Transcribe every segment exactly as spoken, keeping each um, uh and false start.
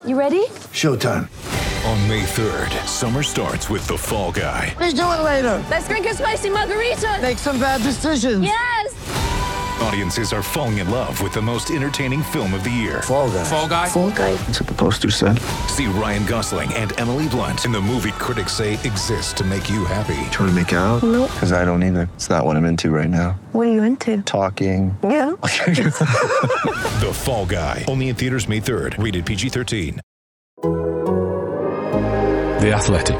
You ready? Showtime. On May third, summer starts with The Fall Guy. Let's do it later. Let's drink a spicy margarita. Make some bad decisions. Yes. Audiences are falling in love with the most entertaining film of the year. Fall Guy. Fall Guy? Fall Guy. That's what the poster said. See Ryan Gosling and Emily Blunt in the movie critics say exists to make you happy. Trying to make it out? Nope. Because I don't either. It's not what I'm into right now. What are you into? Talking. Yeah. The Fall Guy. Only in theaters May third. Rated P G thirteen. The Athletic.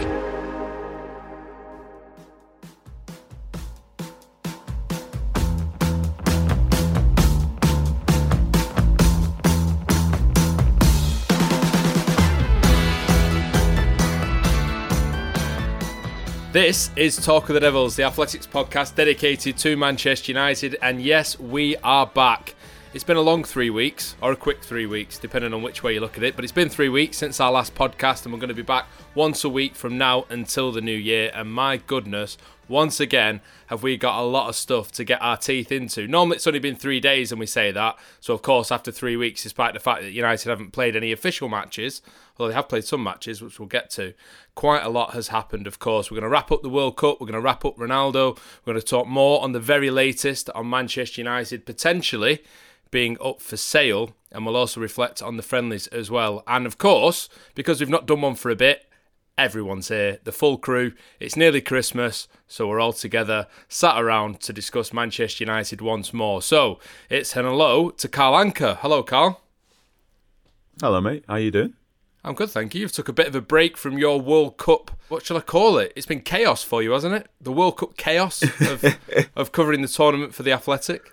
This is Talk of the Devils, the Athletics podcast dedicated to Manchester United, and yes, we are back. It's been a long three weeks, or a quick three weeks, depending on which way you look at it, but it's been three weeks since our last podcast, and we're going to be back once a week from now until the new year, and my goodness, once again, have we got a lot of stuff to get our teeth into. Normally it's only been three days and we say that, so of course after three weeks, despite the fact that United haven't played any official matches, although they have played some matches, which we'll get to, quite a lot has happened, of course. We're going to wrap up the World Cup, we're going to wrap up Ronaldo, we're going to talk more on the very latest on Manchester United potentially being up for sale, and we'll also reflect on the friendlies as well. And of course, because we've not done one for a bit, everyone's here, the full crew. It's nearly Christmas, so we're all together, sat around to discuss Manchester United once more. So, it's an hello to Carl Anker. Hello, Carl. Hello, mate. How you doing? I'm good, thank you. You've took a bit of a break from your World Cup. What shall I call it? It's been chaos for you, hasn't it? The World Cup chaos of, of covering the tournament for the Athletic.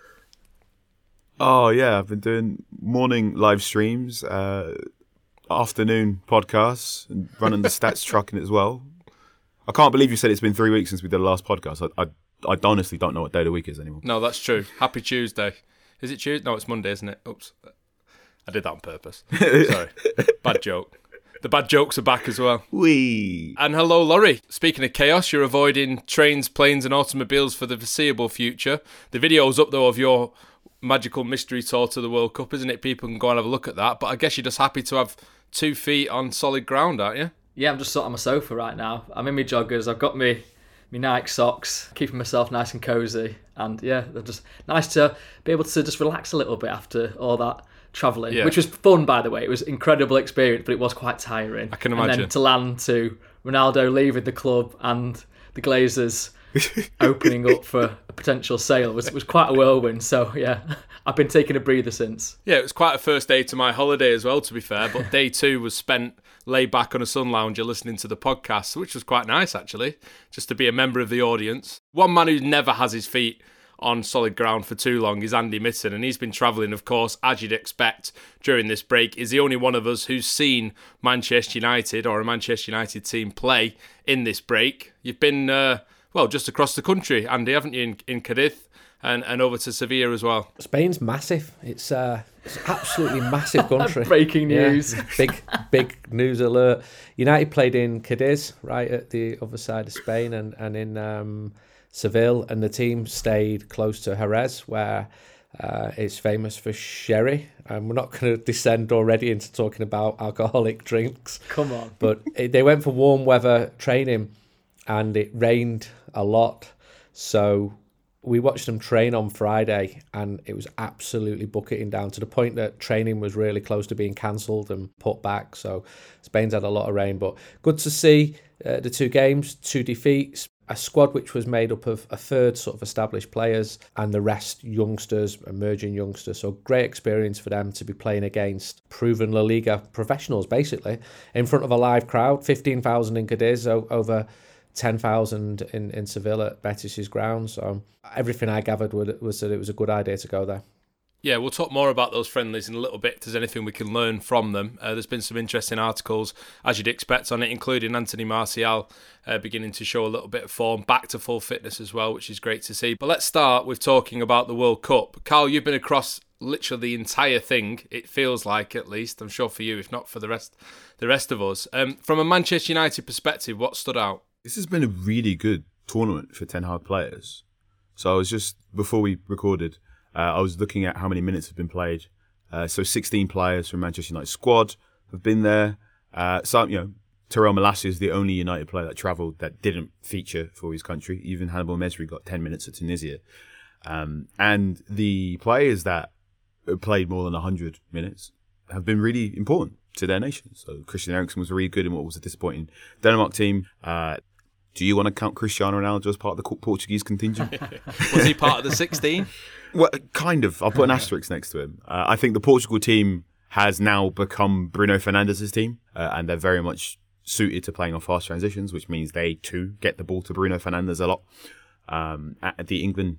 Oh, yeah. I've been doing morning live streams, uh, afternoon podcasts, and running the stats truck in it as well. I can't believe you said it's been three weeks since we did the last podcast. I, I, I honestly don't know what day of the week is anymore. No, that's true. Happy Tuesday. Is it Tuesday? No, it's Monday, isn't it? Oops. I did that on purpose. Sorry. Bad joke. The bad jokes are back as well. Wee. And hello, Laurie. Speaking of chaos, you're avoiding trains, planes and automobiles for the foreseeable future. The video's up, though, of your magical mystery tour to the World Cup, isn't it? People can go and have a look at that. But I guess you're just happy to have two feet on solid ground, aren't you? Yeah, I'm just sat on my sofa right now. I'm in my joggers. I've got me my Nike socks, keeping myself nice and cosy. And yeah, they're just nice to be able to just relax a little bit after all that travelling, yeah. Which was fun, by the way. It was an incredible experience, but it was quite tiring. I can imagine. And then to land to Ronaldo leaving the club and the Glazers opening up for a potential sale was was quite a whirlwind. So yeah, I've been taking a breather since. Yeah, it was quite a first day to my holiday as well, to be fair. But day two was spent laid back on a sun lounger listening to the podcast, which was quite nice actually, just to be a member of the audience. One man who never has his feet on solid ground for too long is Andy Mitten, and he's been travelling, of course, as you'd expect during this break. Is the only one of us who's seen Manchester United or a Manchester United team play in this break. You've been, uh, well, just across the country, Andy, haven't you, in, in Cadiz and, and over to Sevilla as well? Spain's massive. It's uh, it's absolutely massive country. Breaking news. Yeah. Big, big news alert. United played in Cadiz, right at the other side of Spain, and, and in Um, Seville, and the team stayed close to Jerez, where uh, it's famous for sherry. And we're not going to descend already into talking about alcoholic drinks. Come on. But it, they went for warm weather training, and it rained a lot. So we watched them train on Friday, and it was absolutely bucketing down to the point that training was really close to being cancelled and put back. So Spain's had a lot of rain, but good to see uh, the two games, two defeats. A squad which was made up of a third sort of established players and the rest youngsters, emerging youngsters. So great experience for them to be playing against proven La Liga professionals, basically, in front of a live crowd. fifteen thousand in Cadiz, over ten thousand in, in Seville at Betis's ground. So everything I gathered was that it was a good idea to go there. Yeah, we'll talk more about those friendlies in a little bit if there's anything we can learn from them. Uh, there's been some interesting articles, as you'd expect, on it, including Anthony Martial uh, beginning to show a little bit of form, back to full fitness as well, which is great to see. But let's start with talking about the World Cup. Carl, you've been across literally the entire thing, it feels like, at least. I'm sure for you, if not for the rest the rest of us. Um, from a Manchester United perspective, what stood out? This has been a really good tournament for Ten Hag players. So I was just, before we recorded, Uh, I was looking at how many minutes have been played. Uh, so sixteen players from Manchester United squad have been there. Uh, some, you know, Terrell Malacia is the only United player that travelled that didn't feature for his country. Even Hannibal Mezri got ten minutes at Tunisia. Um, and the players that played more than one hundred minutes have been really important to their nation. So Christian Eriksen was really good in what was a disappointing Denmark team. Uh, do you want to count Cristiano Ronaldo as part of the Portuguese contingent? Was he part of the sixteen? Well, kind of. I'll put an asterisk next to him. Uh, I think the Portugal team has now become Bruno Fernandes' team, uh, and they're very much suited to playing on fast transitions, which means they too get the ball to Bruno Fernandes a lot. Um, at the England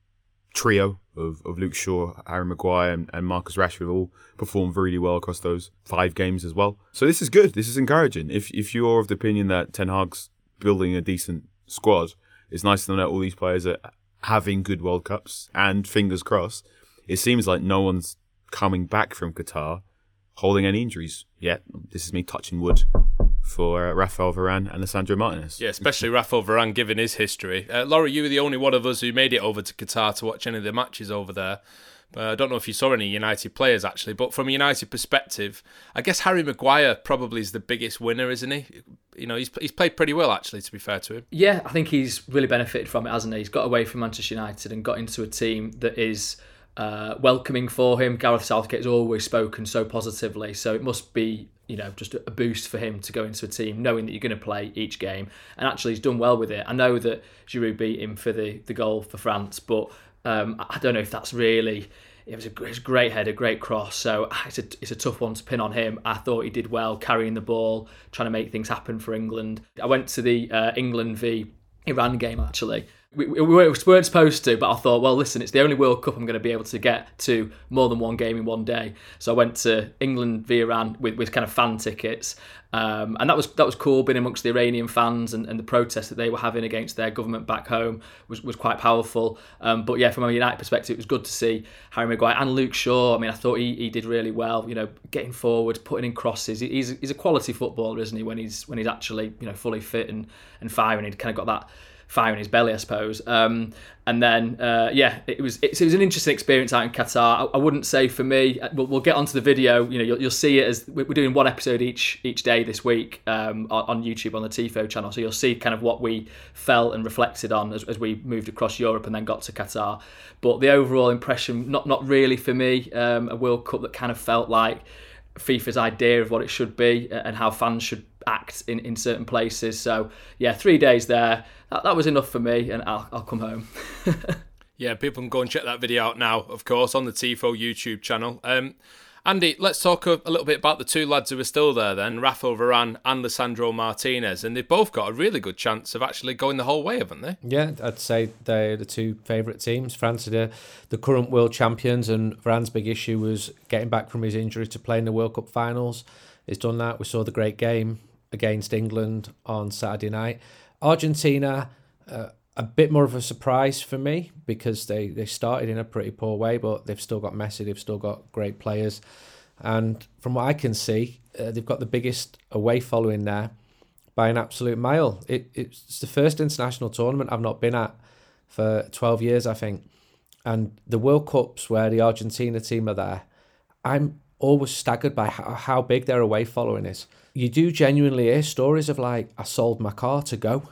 trio of, of Luke Shaw, Harry Maguire and, and Marcus Rashford all performed really well across those five games as well. So this is good. This is encouraging. If if you're of the opinion that Ten Hag's building a decent squad, it's nice to know that all these players are having good World Cups, and fingers crossed, it seems like no one's coming back from Qatar holding any injuries yet. This is me touching wood for uh, Rafael Varane and Lisandro Martinez. Yeah, especially Rafael Varane, given his history. Uh, Laurie, you were the only one of us who made it over to Qatar to watch any of the matches over there. But I don't know if you saw any United players, actually. But from a United perspective, I guess Harry Maguire probably is the biggest winner, isn't he? You know, he's he's played pretty well, actually, to be fair to him. Yeah, I think he's really benefited from it, hasn't he? He's got away from Manchester United and got into a team that is uh, welcoming for him. Gareth Southgate has always spoken so positively, so it must be, you know, just a boost for him to go into a team knowing that you're going to play each game. And actually, he's done well with it. I know that Giroud beat him for the, the goal for France, but um, I don't know if that's really... It was, a, it was a great header, great cross. So it's a, it's a tough one to pin on him. I thought he did well carrying the ball, trying to make things happen for England. I went to the uh, England v Iran game, actually. We, we weren't supposed to, but I thought, well, listen, it's the only World Cup I'm going to be able to get to more than one game in one day. So I went to England v Iran with, with kind of fan tickets. Um, and that was that was cool, being amongst the Iranian fans, and, and the protests that they were having against their government back home was, was quite powerful. Um, but yeah, from a United perspective, it was good to see Harry Maguire and Luke Shaw. I mean, I thought he, he did really well, you know, getting forward, putting in crosses. He's he's a quality footballer, isn't he, when he's when he's actually, you know, fully fit and, and firing. He'd kind of got that fire in his belly, I suppose. Um, and then, uh, yeah, it was it, it was an interesting experience out in Qatar. I, I wouldn't say for me. We'll, we'll get onto the video. You know, you'll, you'll see it as we're doing one episode each each day this week um, on, on YouTube on the Tifo channel. So you'll see kind of what we felt and reflected on as, as we moved across Europe and then got to Qatar. But the overall impression, not not really for me. Um, a World Cup that kind of felt like FIFA's idea of what it should be and how fans should act in, in certain places. So yeah, three days there, that, that was enough for me, and I'll, I'll come home. Yeah, people can go and check that video out now, of course, on the Tifo YouTube channel. Um, Andy, let's talk a, a little bit about the two lads who are still there then, Rafael Varane and Lisandro Martinez, and they've both got a really good chance of actually going the whole way, haven't they? Yeah, I'd say they're the two favourite teams. France are the, the current world champions, and Varane's big issue was getting back from his injury to play in the World Cup finals. He's done that. We saw the great game against England on Saturday night. Argentina, uh, a bit more of a surprise for me because they, they started in a pretty poor way, but they've still got Messi, they've still got great players. And from what I can see, uh, they've got the biggest away following there by an absolute mile. It, it's the first international tournament I've not been at for twelve years, I think. And the World Cups where the Argentina team are there, I'm always staggered by how, how big their away following is. You do genuinely hear stories of like, I sold my car to go.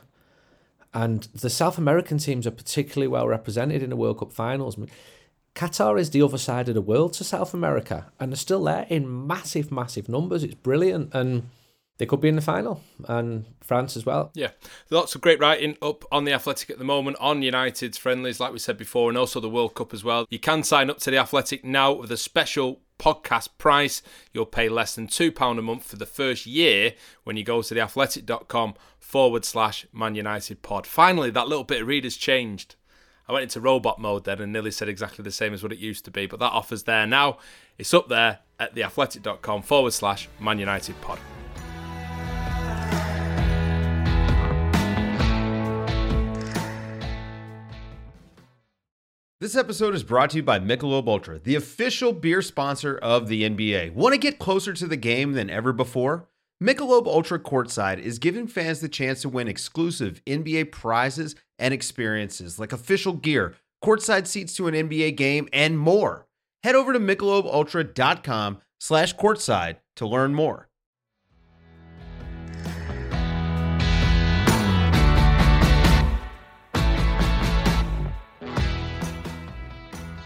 And the South American teams are particularly well represented in the World Cup finals. I mean, Qatar is the other side of the world to South America, and they're still there in massive, massive numbers. It's brilliant, and they could be in the final, and France as well. Yeah, lots of great writing up on The Athletic at the moment on United's friendlies, like we said before, and also the World Cup as well. You can sign up to The Athletic now with a special podcast price. You'll pay less than two pounds a month for the first year when you go to theathletic.com forward slash Man United pod. Finally, that little bit of read has changed. I went into robot mode then and nearly said exactly the same as what it used to be, but that offer's there now. It's up there at theathletic.com forward slash Man United pod. This episode is brought to you by Michelob Ultra, the official beer sponsor of the N B A. Want to get closer to the game than ever before? Michelob Ultra Courtside is giving fans the chance to win exclusive N B A prizes and experiences like official gear, courtside seats to an N B A game, and more. Head over to michelobultra.com slash courtside to learn more.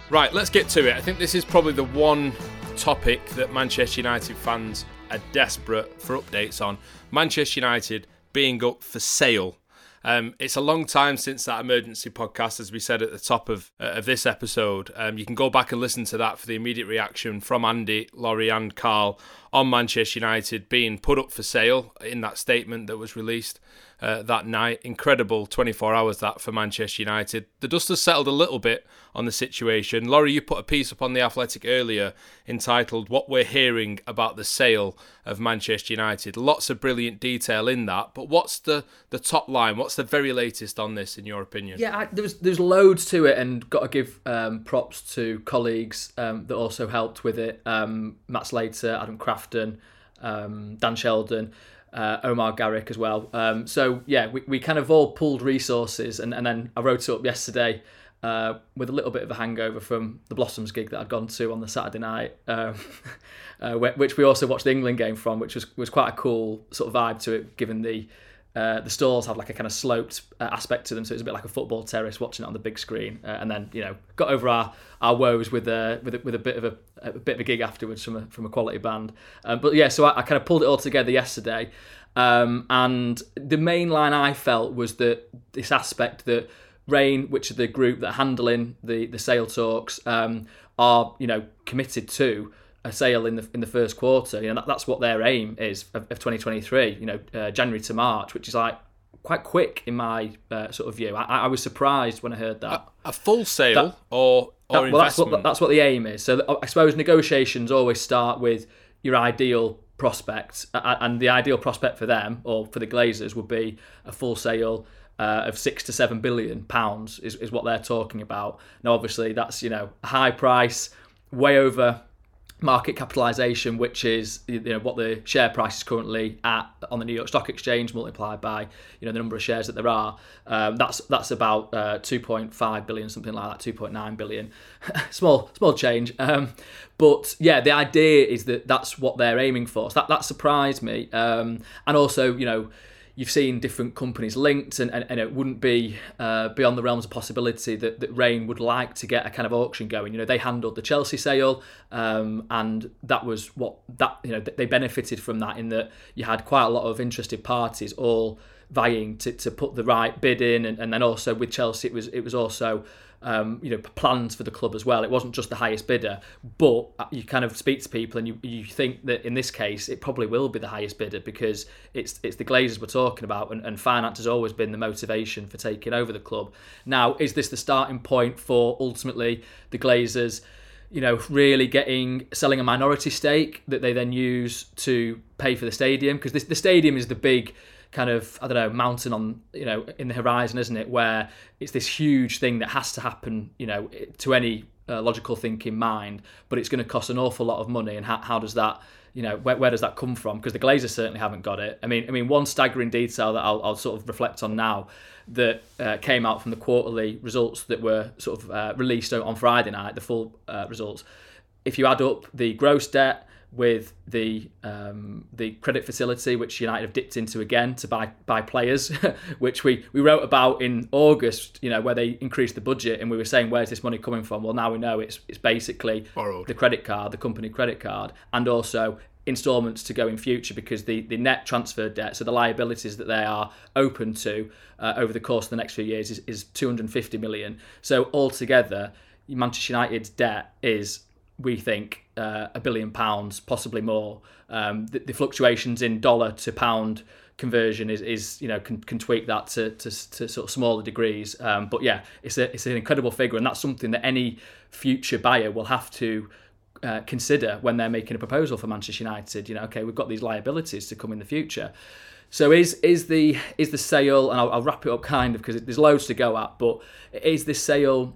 Right, let's get to it. I think this is probably the one topic that Manchester United fans are desperate for updates on. Manchester United being up for sale. Um, it's a long time since that emergency podcast, as we said at the top of uh, of this episode. Um, you can go back and listen to that for the immediate reaction from Andy, Laurie and Carl on Manchester United being put up for sale in that statement that was released uh, that night. Incredible twenty-four hours that for Manchester United. The dust has settled a little bit on the situation. Laurie, you put a piece up on The Athletic earlier entitled What We're Hearing About the Sale of Manchester United. Lots of brilliant detail in that, but what's the, the top line? What's the very latest on this, in your opinion? Yeah, I, there's there's loads to it, and got to give um, props to colleagues um, that also helped with it. Um, Matt Slater, Adam Crafton, um, Dan Sheldon, uh, Omar Garrick as well. Um, so yeah, we, we kind of all pulled resources, and, and then I wrote it up yesterday uh, with a little bit of a hangover from the Blossoms gig that I'd gone to on the Saturday night, um, uh, which we also watched the England game from, which was was quite a cool sort of vibe to it, given the Uh, the stalls had like a kind of sloped uh, aspect to them, so it was a bit like a football terrace watching it on the big screen. Uh, and then, you know, got over our, our woes with a with a, with a bit of a, a bit of a gig afterwards from a from a quality band. Um, but yeah, so I, I kind of pulled it all together yesterday, um, and the main line I felt was that this aspect that Rain, which are the group that are handling the the sale talks, um, are you know committed to a sale in the in the first quarter. You know, that, that's what their aim is of, of twenty twenty-three. You know, uh, January to March, which is like quite quick in my uh, sort of view. I, I was surprised when I heard that. A, a full sale that, or or that, well, that's investment. what that's what the aim is. So I suppose negotiations always start with your ideal prospect, and the ideal prospect for them or for the Glazers would be a full sale Uh, of six to seven billion pounds is, is what they're talking about. Now, obviously, that's you know a high price, way over market capitalisation, which is you know what the share price is currently at on the New York Stock Exchange, multiplied by you know the number of shares that there are. Um, that's that's about uh, two point five billion, something like that, two point nine billion. small small change, um, but yeah, the idea is that that's what they're aiming for. So that that surprised me, um, and also you know. You've seen different companies linked, and, and, and it wouldn't be uh, beyond the realms of possibility that, that Rain would like to get a kind of auction going. You know, they handled the Chelsea sale, um, and that was what that you know they benefited from that in that you had quite a lot of interested parties all vying to, to put the right bid in, and, and then also with Chelsea it was it was also. Um, you know, plans for the club as well. It wasn't just the highest bidder, but you kind of speak to people and you, you think that in this case it probably will be the highest bidder because it's it's the Glazers we're talking about, and, and finance has always been the motivation for taking over the club. Now, is this the starting point for ultimately the Glazers, you know, really getting selling a minority stake that they then use to pay for the stadium? Because the stadium is the big kind of, I don't know, mountain on, you know, in the horizon, isn't it? Where it's this huge thing that has to happen, you know, to any uh, logical thinking mind, but it's going to cost an awful lot of money. And how, how does that, you know, where, where does that come from? Because the Glazers certainly haven't got it. I mean, I mean, one staggering detail that I'll, I'll sort of reflect on now that uh, came out from the quarterly results that were sort of uh, released on Friday night, the full uh, results. If you add up the gross debt with the um, the credit facility, which United have dipped into again to buy buy players, which we, we wrote about in August, you know, where they increased the budget, and we were saying, where's this money coming from? Well, now we know it's it's basically borrowed. The credit card, the company credit card, and also instalments to go in future, because the, the net transfer debt, so the liabilities that they are open to uh, over the course of the next few years is, is two hundred fifty million. So altogether, Manchester United's debt is, we think, uh, a billion pounds, possibly more. Um, the, the fluctuations in dollar to pound conversion is, is you know, can, can tweak that to, to, to sort of smaller degrees. Um, but yeah, it's a it's an incredible figure, and that's something that any future buyer will have to uh, consider when they're making a proposal for Manchester United. You know, okay, we've got these liabilities to come in the future. So is is the is the sale, and I'll, I'll wrap it up kind of because there's loads to go at, but is this sale,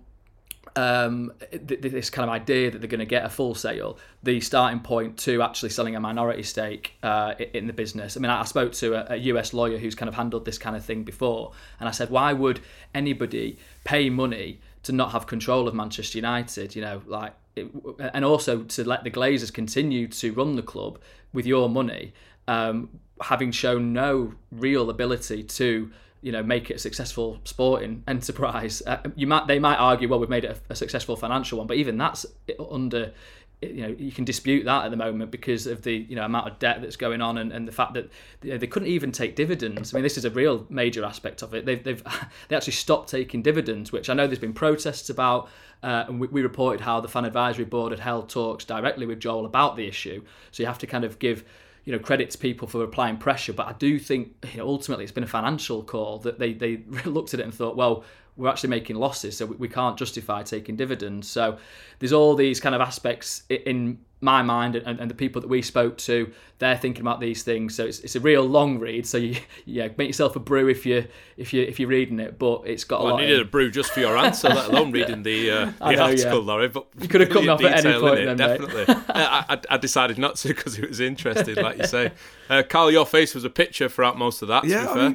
Um, this kind of idea that they're going to get a full sale, the starting point to actually selling a minority stake uh, in the business? I mean, I spoke to a, a U S lawyer who's kind of handled this kind of thing before, and I said, why would anybody pay money to not have control of Manchester United? You know, like, it, and also to let the Glazers continue to run the club with your money, um, having shown no real ability to you know, make it a successful sporting enterprise. Uh, you might they might argue, well, we've made it a, a successful financial one, but even that's under. You know, you can dispute that at the moment because of the you know amount of debt that's going on and, and the fact that you know, they couldn't even take dividends. I mean, this is a real major aspect of it. They've they've they actually stopped taking dividends, which I know there's been protests about. Uh, and we, we reported how the fan advisory board had held talks directly with Joel about the issue. So you have to kind of give you know credit to people for applying pressure. But I do think you know ultimately it's been a financial call that they they looked at it and thought, well, we're actually making losses, so we can't justify taking dividends. So there's all these kind of aspects in my mind, and, and the people that we spoke to, they're thinking about these things. So it's, it's a real long read. So you yeah, make yourself a brew if you if you if you're reading it. But it's got a well, lot. I needed in. a brew just for your answer, let alone reading the, uh, the I know, article, yeah. Laurie. But you could have cut me off at any point, it, then, definitely. Mate. I, I, I decided not to because it was interesting, like you say. Uh, Carl, your face was a picture throughout most of that. Yeah, to be I fair. mean,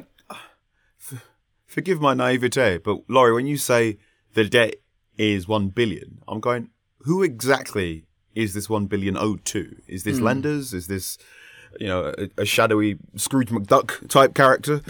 forgive my naivete, but Laurie, when you say the debt is one billion, I'm going, who exactly is this one billion owed to? Is this mm. lenders? Is this, you know, a, a shadowy Scrooge McDuck type character?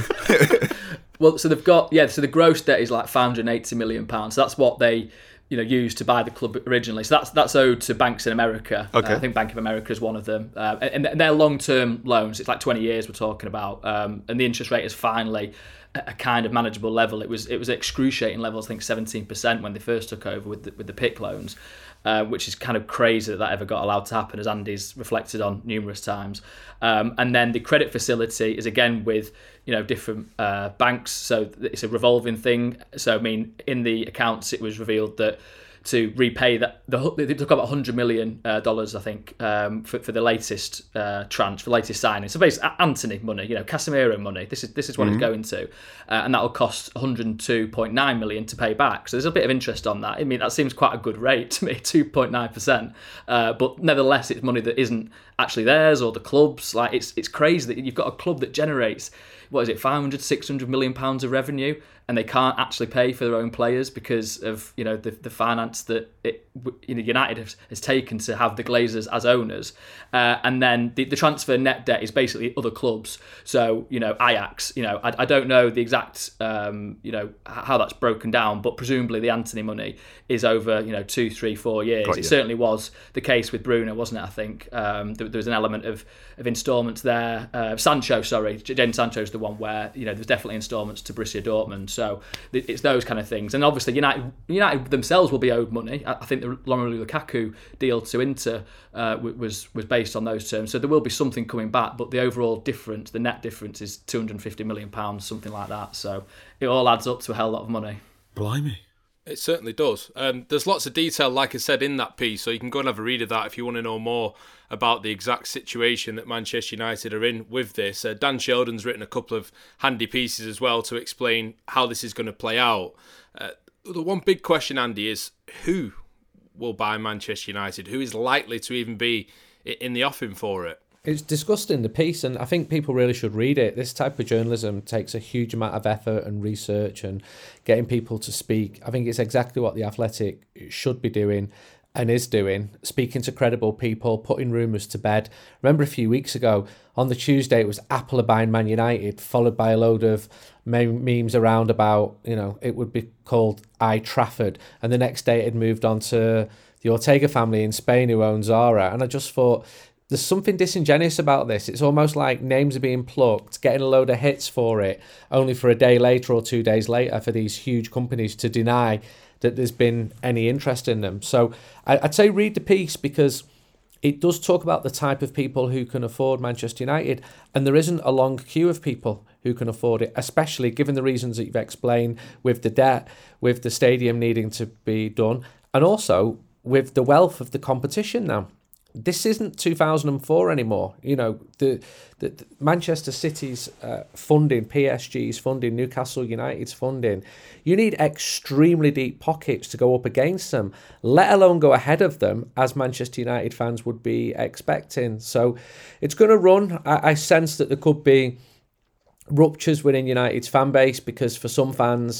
Well, so they've got yeah. So the gross debt is like five hundred eighty million pounds. So that's what they you know used to buy the club originally. So that's that's owed to banks in America. Okay. Uh, I think Bank of America is one of them, uh, and, and they're long term loans. It's like twenty years we're talking about, um, and the interest rate is finally a kind of manageable level. It was it was excruciating levels, I think seventeen percent when they first took over with the, with the P I C loans, uh, which is kind of crazy that that ever got allowed to happen, as Andy's reflected on numerous times. Um, and then the credit facility is again with you know different uh, banks, so it's a revolving thing. So I mean, in the accounts it was revealed that to repay that, the, they took about one hundred million dollars, uh, I think, um, for, for the latest uh, tranche, for the latest signing. So basically, Anthony money, you know, Casemiro money. This is this is what mm-hmm. it's going to, uh, and that will cost one hundred two point nine million to pay back. So there's a bit of interest on that. I mean, that seems quite a good rate to me, two point nine percent. Uh, but nevertheless, it's money that isn't actually theirs or the club's. Like it's it's crazy that you've got a club that generates, what is it, five hundred, six hundred million pounds of revenue, and they can't actually pay for their own players because of you know the, the finance that it, you know United has, has taken to have the Glazers as owners, uh, and then the, the transfer net debt is basically other clubs. So you know Ajax, you know I, I don't know the exact um, you know how that's broken down, but presumably the Anthony money is over you know two, three, four years. Got it you. Certainly was the case with Bruno, wasn't it? I think um, there, there was an element of of instalments there. Uh, Sancho, sorry, Jadon Sancho's the one where you know there's definitely instalments to Borussia Dortmund. So it's those kind of things, and obviously United, United themselves will be owed money. I think the Romelu Lukaku deal to Inter uh, was was based on those terms, so there will be something coming back. But the overall difference, the net difference, is two hundred fifty million pounds, something like that. So it all adds up to a hell lot of money. Blimey. It certainly does. Um, there's lots of detail, like I said, in that piece, so you can go and have a read of that if you want to know more about the exact situation that Manchester United are in with this. Uh, Dan Sheldon's written a couple of handy pieces as well to explain how this is going to play out. Uh, the one big question, Andy, is who will buy Manchester United? Who is likely to even be in the offing for it? It's discussed in the piece, and I think people really should read it. This type of journalism takes a huge amount of effort and research and getting people to speak. I think it's exactly what The Athletic should be doing and is doing, speaking to credible people, putting rumours to bed. Remember a few weeks ago, on the Tuesday, it was Apple are buying Man United, followed by a load of memes around about, you know, it would be called I Trafford. And the next day it had moved on to the Ortega family in Spain who own Zara. And I just thought, there's something disingenuous about this. It's almost like names are being plucked, getting a load of hits for it, only for a day later or two days later for these huge companies to deny that there's been any interest in them. So I'd say read the piece because it does talk about the type of people who can afford Manchester United, and there isn't a long queue of people who can afford it, especially given the reasons that you've explained with the debt, with the stadium needing to be done, and also with the wealth of the competition now. This isn't two thousand four anymore. You know, the, the, the Manchester City's uh, funding, P S G's funding, Newcastle United's funding. You need extremely deep pockets to go up against them, let alone go ahead of them, as Manchester United fans would be expecting. So it's going to run. I, I sense that there could be ruptures within United's fan base because for some fans,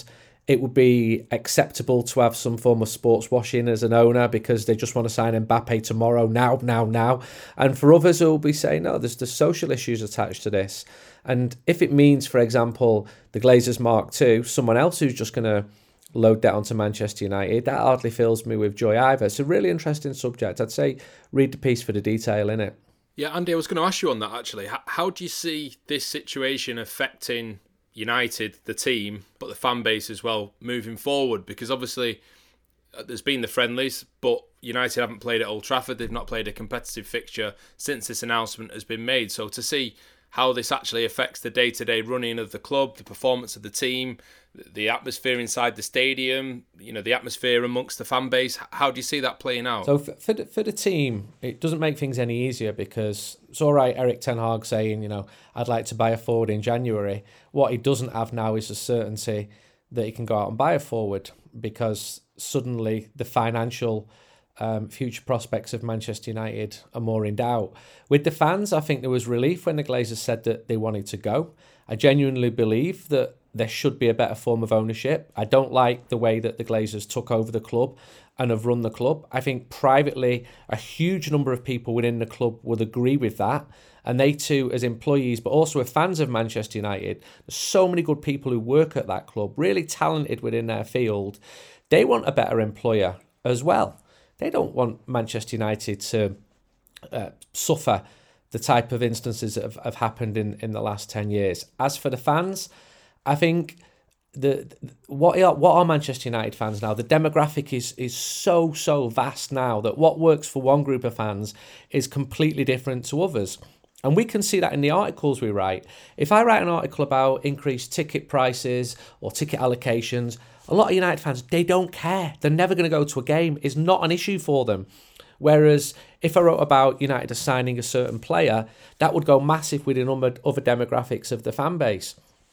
it would be acceptable to have some form of sports washing as an owner because they just want to sign Mbappe tomorrow, now, now, now. And for others who will be saying, no, there's the social issues attached to this. And if it means, for example, the Glazers Mark two, someone else who's just going to load that onto Manchester United, that hardly fills me with joy either. It's a really interesting subject. I'd say read the piece for the detail in it. Yeah, Andy, I was going to ask you on that actually. How, how do you see this situation affecting United, the team, but the fan base as well, moving forward? Because obviously uh, there's been the friendlies, but United haven't played at Old Trafford. They've not played a competitive fixture since this announcement has been made. So to see how this actually affects the day-to-day running of the club, the performance of the team, the atmosphere inside the stadium, you know, the atmosphere amongst the fan base, how do you see that playing out? So for the, for the team, it doesn't make things any easier because it's all right, Erik ten Hag saying, you know, I'd like to buy a forward in January. What he doesn't have now is a certainty that he can go out and buy a forward because suddenly the financial Um, future prospects of Manchester United are more in doubt. With the fans, I think there was relief when the Glazers said that they wanted to go. I genuinely believe that there should be a better form of ownership. I don't like the way that the Glazers took over the club and have run the club. I think privately, a huge number of people within the club would agree with that. And they too, as employees, but also as fans of Manchester United, there's so many good people who work at that club, really talented within their field. They want a better employer as well. They don't want Manchester United to uh, suffer the type of instances that have, have happened in, in the last ten years. As for the fans, I think the what are, what are Manchester United fans now? The demographic is is so, so vast now that what works for one group of fans is completely different to others. And we can see that in the articles we write. If I write an article about increased ticket prices or ticket allocations, a lot of United fans, they don't care. They're never going to go to a game. It's not an issue for them. Whereas if I wrote about United signing a certain player, that would go massive within other demographics of the fan base.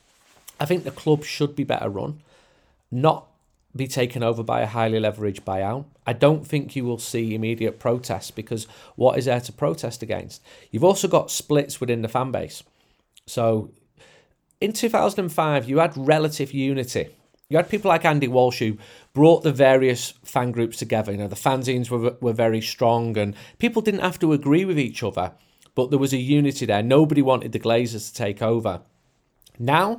I think the club should be better run, not be taken over by a highly leveraged buyout. I don't think you will see immediate protests because what is there to protest against? You've also got splits within the fan base. So in two thousand five, you had relative unity. You had people like Andy Walsh who brought the various fan groups together. You know, the fanzines were were very strong and people didn't have to agree with each other, but there was a unity there. Nobody wanted the Glazers to take over. Now,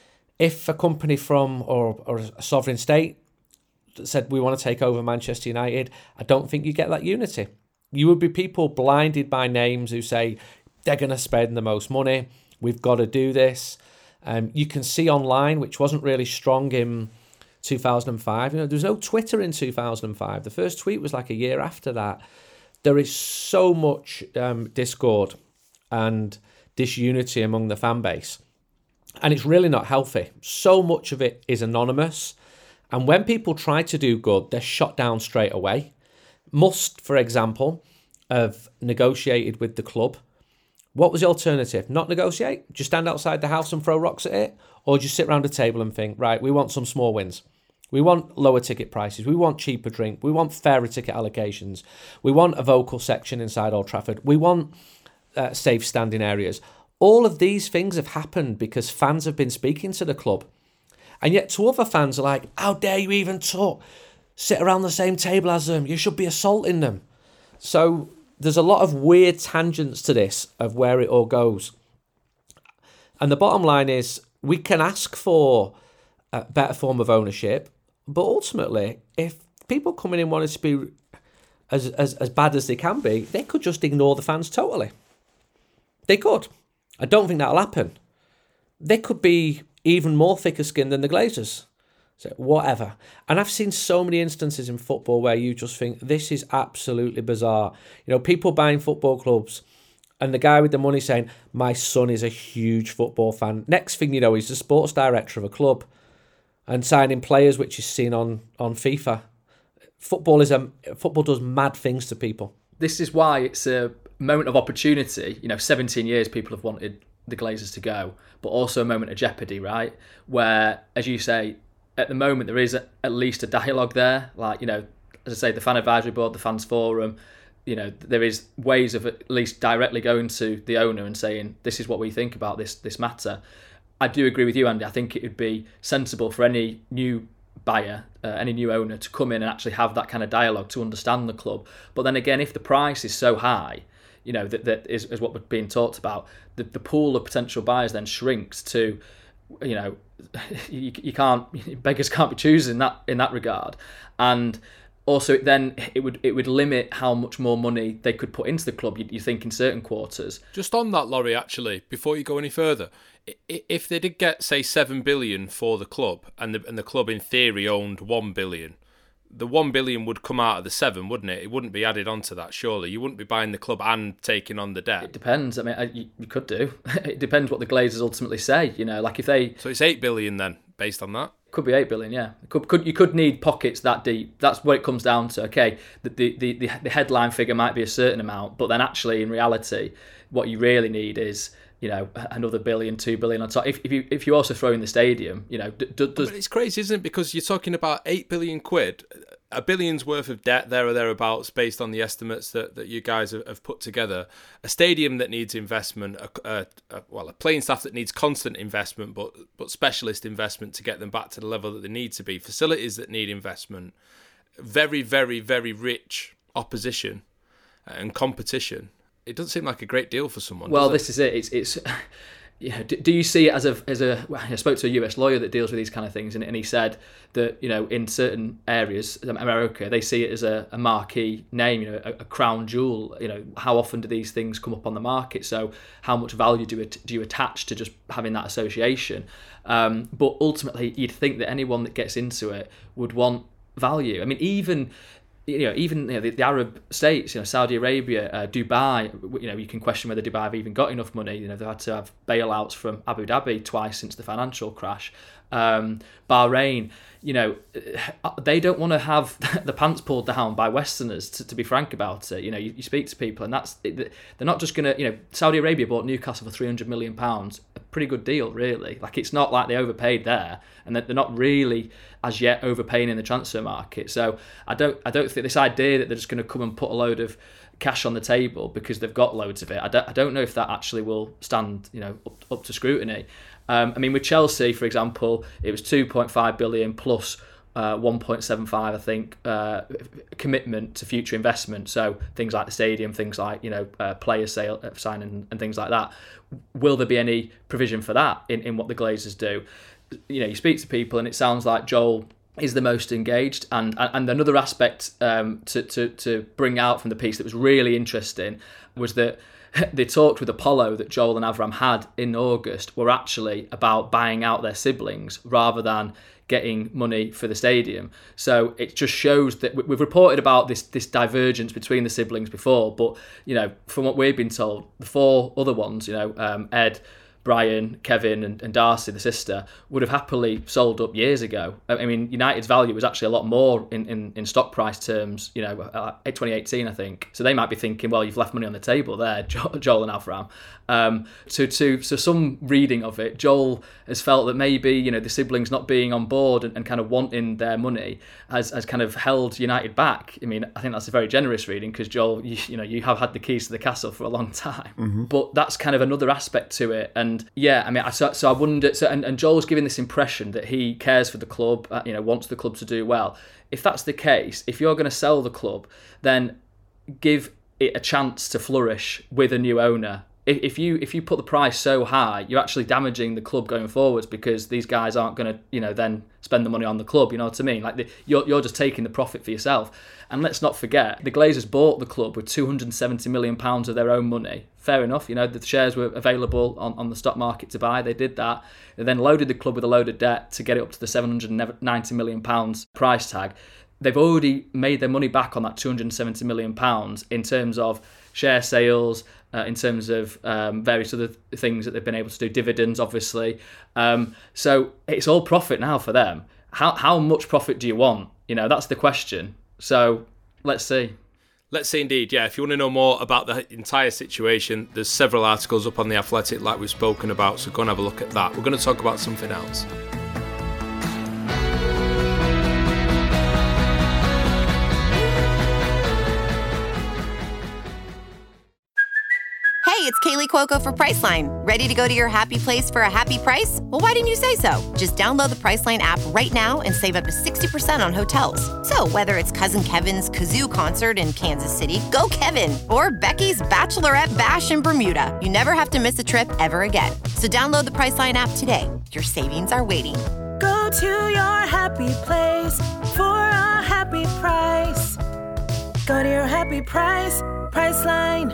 if a company from or, or a sovereign state said we want to take over Manchester United, I don't think you get that unity. You would be people blinded by names who say they're going to spend the most money. We've got to do this. Um, you can see online, which wasn't really strong in two thousand five. You know, there was no Twitter in two thousand five. The first tweet was like a year after that. There is so much um, discord and disunity among the fan base. And it's really not healthy. So much of it is anonymous. And when people try to do good, they're shot down straight away. Musk, for example, have negotiated with the club. What was the alternative? Not negotiate? Just stand outside the house and throw rocks at it? Or just sit around a table and think, right, we want some small wins. We want lower ticket prices. We want cheaper drink. We want fairer ticket allocations. We want a vocal section inside Old Trafford. We want uh, safe standing areas. All of these things have happened because fans have been speaking to the club. And yet to other fans are like, how dare you even talk? Sit around the same table as them. You should be assaulting them. So there's a lot of weird tangents to this of where it all goes. And the bottom line is we can ask for a better form of ownership, but ultimately, if people coming in wanted to be as, as, as bad as they can be, they could just ignore the fans totally. They could. I don't think that'll happen. They could be even more thicker skinned than the Glazers. So whatever. And I've seen so many instances in football where you just think, this is absolutely bizarre. You know, people buying football clubs and the guy with the money saying, my son is a huge football fan. Next thing you know, he's the sports director of a club and signing players which is seen on, on FIFA. Football is a football does mad things to people. This is why it's a moment of opportunity. You know, seventeen years people have wanted the Glazers to go, but also a moment of jeopardy, right? Where, as you say, at the moment there is a, at least a dialogue there. Like, you know, as I say, the fan advisory board, the fans forum, you know, there is ways of at least directly going to the owner and saying, this is what we think about this this matter. I do agree with you, Andy. I think it would be sensible for any new buyer, uh, any new owner, to come in and actually have that kind of dialogue to understand the club. But then again, if the price is so high, you know, that, that is, is what we're being talked about, the, the pool of potential buyers then shrinks to, you know, you, you can't, beggars can't be choosers in that, in that regard. And also then it would it would limit how much more money they could put into the club, you, you think, in certain quarters. Just on that, Laurie, actually, before you go any further, if they did get, say, seven billion for the club, and the, and the club in theory owned one billion, the one billion would come out of the seven, wouldn't it? It wouldn't be added onto that, surely. You wouldn't be buying the club and taking on the debt. It depends. I mean, I, you, you could do. It depends what the Glazers ultimately say. You know, like if they. So it's eight billion then, based on that. Could be eight billion, yeah. Could could you could need pockets that deep. That's what it comes down to. Okay, the the the, the headline figure might be a certain amount, but then actually in reality, what you really need is, you know, another billion, two billion on top. If if you if you also throw in the stadium, you know, d- d- does. But it's crazy, isn't it? Because you're talking about eight billion quid. A billion's worth of debt there or thereabouts based on the estimates that, that you guys have, have put together. A stadium that needs investment, a, a, a, well, a playing staff that needs constant investment, but but specialist investment to get them back to the level that they need to be. Facilities that need investment. Very, very, very rich opposition and competition. It doesn't seem like a great deal for someone. Well, does it? this is it. It's it's. Yeah, do, do you see it as a as a? Well, I spoke to a U S lawyer that deals with these kind of things, and, and he said that, you know, in certain areas, America, they see it as a, a marquee name, you know, a, a crown jewel. You know, how often do these things come up on the market? So, how much value do it do you attach to just having that association? Um, but ultimately, you'd think that anyone that gets into it would want value. I mean, even. You know, even you know, the, the Arab states, you know, Saudi Arabia, uh, Dubai, you know, you can question whether Dubai have even got enough money. You know, they've had to have bailouts from Abu Dhabi twice since the financial crash. Um, Bahrain, you know, they don't want to have the pants pulled down by Westerners, to, to be frank about it. You know, you, you speak to people and that's, they're not just going to, you know, Saudi Arabia bought Newcastle for three hundred million pounds, a pretty good deal, really. Like, it's not like they overpaid there, and they're not really as yet overpaying in the transfer market. So I don't, I don't think this idea that they're just going to come and put a load of cash on the table because they've got loads of it, I don't, I don't know if that actually will stand, you know, up, up to scrutiny. Um, I mean, with Chelsea, for example, it was two point five billion plus uh, one point seven five, I think, uh, commitment to future investment. So things like the stadium, things like, you know, uh, player sale uh, signing and things like that. Will there be any provision for that in, in what the Glazers do? You know, you speak to people and it sounds like Joel is the most engaged. And and another aspect um, to, to, to bring out from the piece that was really interesting was that they talked with Apollo that Joel and Avram had in August were actually about buying out their siblings rather than getting money for the stadium. So it just shows that we've reported about this this divergence between the siblings before, but, you know, from what we've been told, the four other ones, you know, um, Ed, Brian, Kevin and, and Darcy, the sister, would have happily sold up years ago. I mean, United's value was actually a lot more in, in, in stock price terms, you know, uh, twenty eighteen, I think. So they might be thinking, well, you've left money on the table there, Joel and Avram. Um, to, to, so some reading of it, Joel has felt that maybe, you know, the siblings not being on board and, and kind of wanting their money has, has kind of held United back. I mean, I think that's a very generous reading because Joel, you, you know, you have had the keys to the castle for a long time. Mm-hmm. But that's kind of another aspect to it. And And yeah, I mean, I, so, so I wonder. So, and, and Joel's giving this impression that he cares for the club, uh, you know, wants the club to do well. If that's the case, if you're going to sell the club, then give it a chance to flourish with a new owner. If, if you if you put the price so high, you're actually damaging the club going forwards because these guys aren't going to, you know, then spend the money on the club. You know what I mean? Like the, you're you're just taking the profit for yourself. And let's not forget, the Glazers bought the club with two hundred seventy million pounds of their own money. Fair enough, you know, the shares were available on, on the stock market to buy. They did that. They then loaded the club with a load of debt to get it up to the seven hundred ninety million pounds price tag. They've already made their money back on that two hundred seventy million pounds in terms of share sales, uh, in terms of um, various other things that they've been able to do, dividends, obviously. Um, so it's all profit now for them. How how much profit do you want? You know, that's the question. So let's see. Let's see indeed, yeah. If you want to know more about the entire situation, there's several articles up on The Athletic like we've spoken about, so go and have a look at that. We're going to talk about something else. Hey, it's Kaylee Cuoco for Priceline. Ready to go to your happy place for a happy price? Well, why didn't you say so? Just download the Priceline app right now and save up to sixty percent on hotels. So whether it's Cousin Kevin's Kazoo Concert in Kansas City, go Kevin, or Becky's Bachelorette Bash in Bermuda, you never have to miss a trip ever again. So download the Priceline app today. Your savings are waiting. Go to your happy place for a happy price. Go to your happy price, Priceline.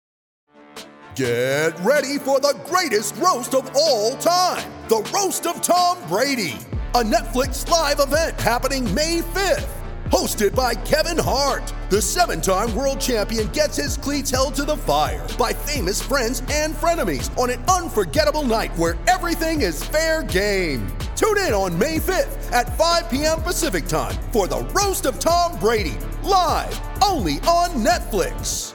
Get ready for the greatest roast of all time, the Roast of Tom Brady, a Netflix live event happening May fifth. Hosted by Kevin Hart, the seven-time world champion gets his cleats held to the fire by famous friends and frenemies on an unforgettable night where everything is fair game. Tune in on May fifth at five p.m. Pacific time for the Roast of Tom Brady, live only on Netflix.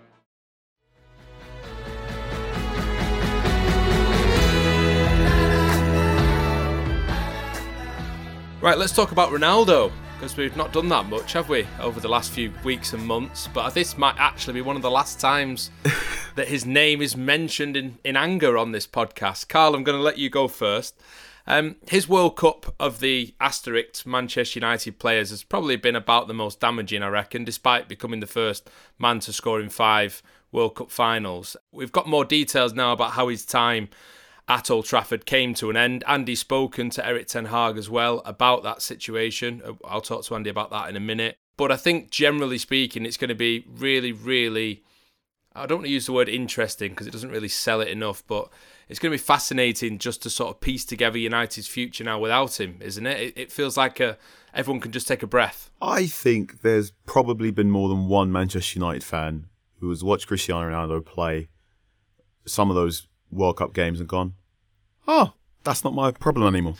Right, let's talk about Ronaldo, because we've not done that much, have we, over the last few weeks and months? But this might actually be one of the last times that his name is mentioned in, in anger on this podcast. Carl, I'm going to let you go first. Um, his World Cup of the asterisk Manchester United players has probably been about the most damaging, I reckon, despite becoming the first man to score in five World Cup finals. We've got more details now about how his time at Old Trafford came to an end. Andy's spoken to Erik ten Hag as well about that situation. I'll talk to Andy about that in a minute. But I think generally speaking, it's going to be really, really, I don't want to use the word interesting because it doesn't really sell it enough, but it's going to be fascinating just to sort of piece together United's future now without him, isn't it? It, it feels like a, everyone can just take a breath. I think there's probably been more than one Manchester United fan who has watched Cristiano Ronaldo play some of those World Cup games and gone, oh, that's not my problem anymore.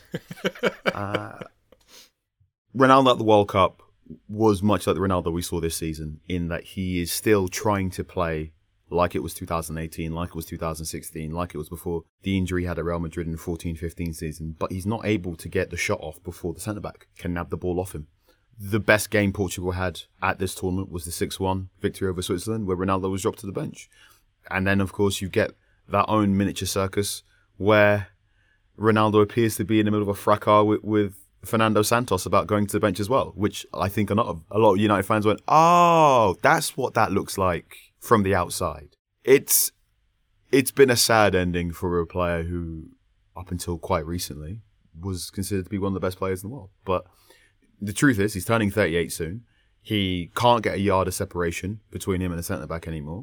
uh, Ronaldo at the World Cup was much like the Ronaldo we saw this season, in that he is still trying to play like it was two thousand eighteen, like it was two thousand sixteen, like it was before the injury he had at Real Madrid in the fourteen fifteen season, but he's not able to get the shot off before the centre-back can nab the ball off him. The best game Portugal had at this tournament was the six one victory over Switzerland, where Ronaldo was dropped to the bench. And then, of course, you get that own miniature circus where Ronaldo appears to be in the middle of a fracas with, with Fernando Santos about going to the bench as well, which I think a lot of a lot of United fans went, oh, that's what that looks like from the outside. It's it's been a sad ending for a player who, up until quite recently, was considered to be one of the best players in the world. But the truth is, he's turning thirty-eight soon. He can't get a yard of separation between him and the centre-back anymore.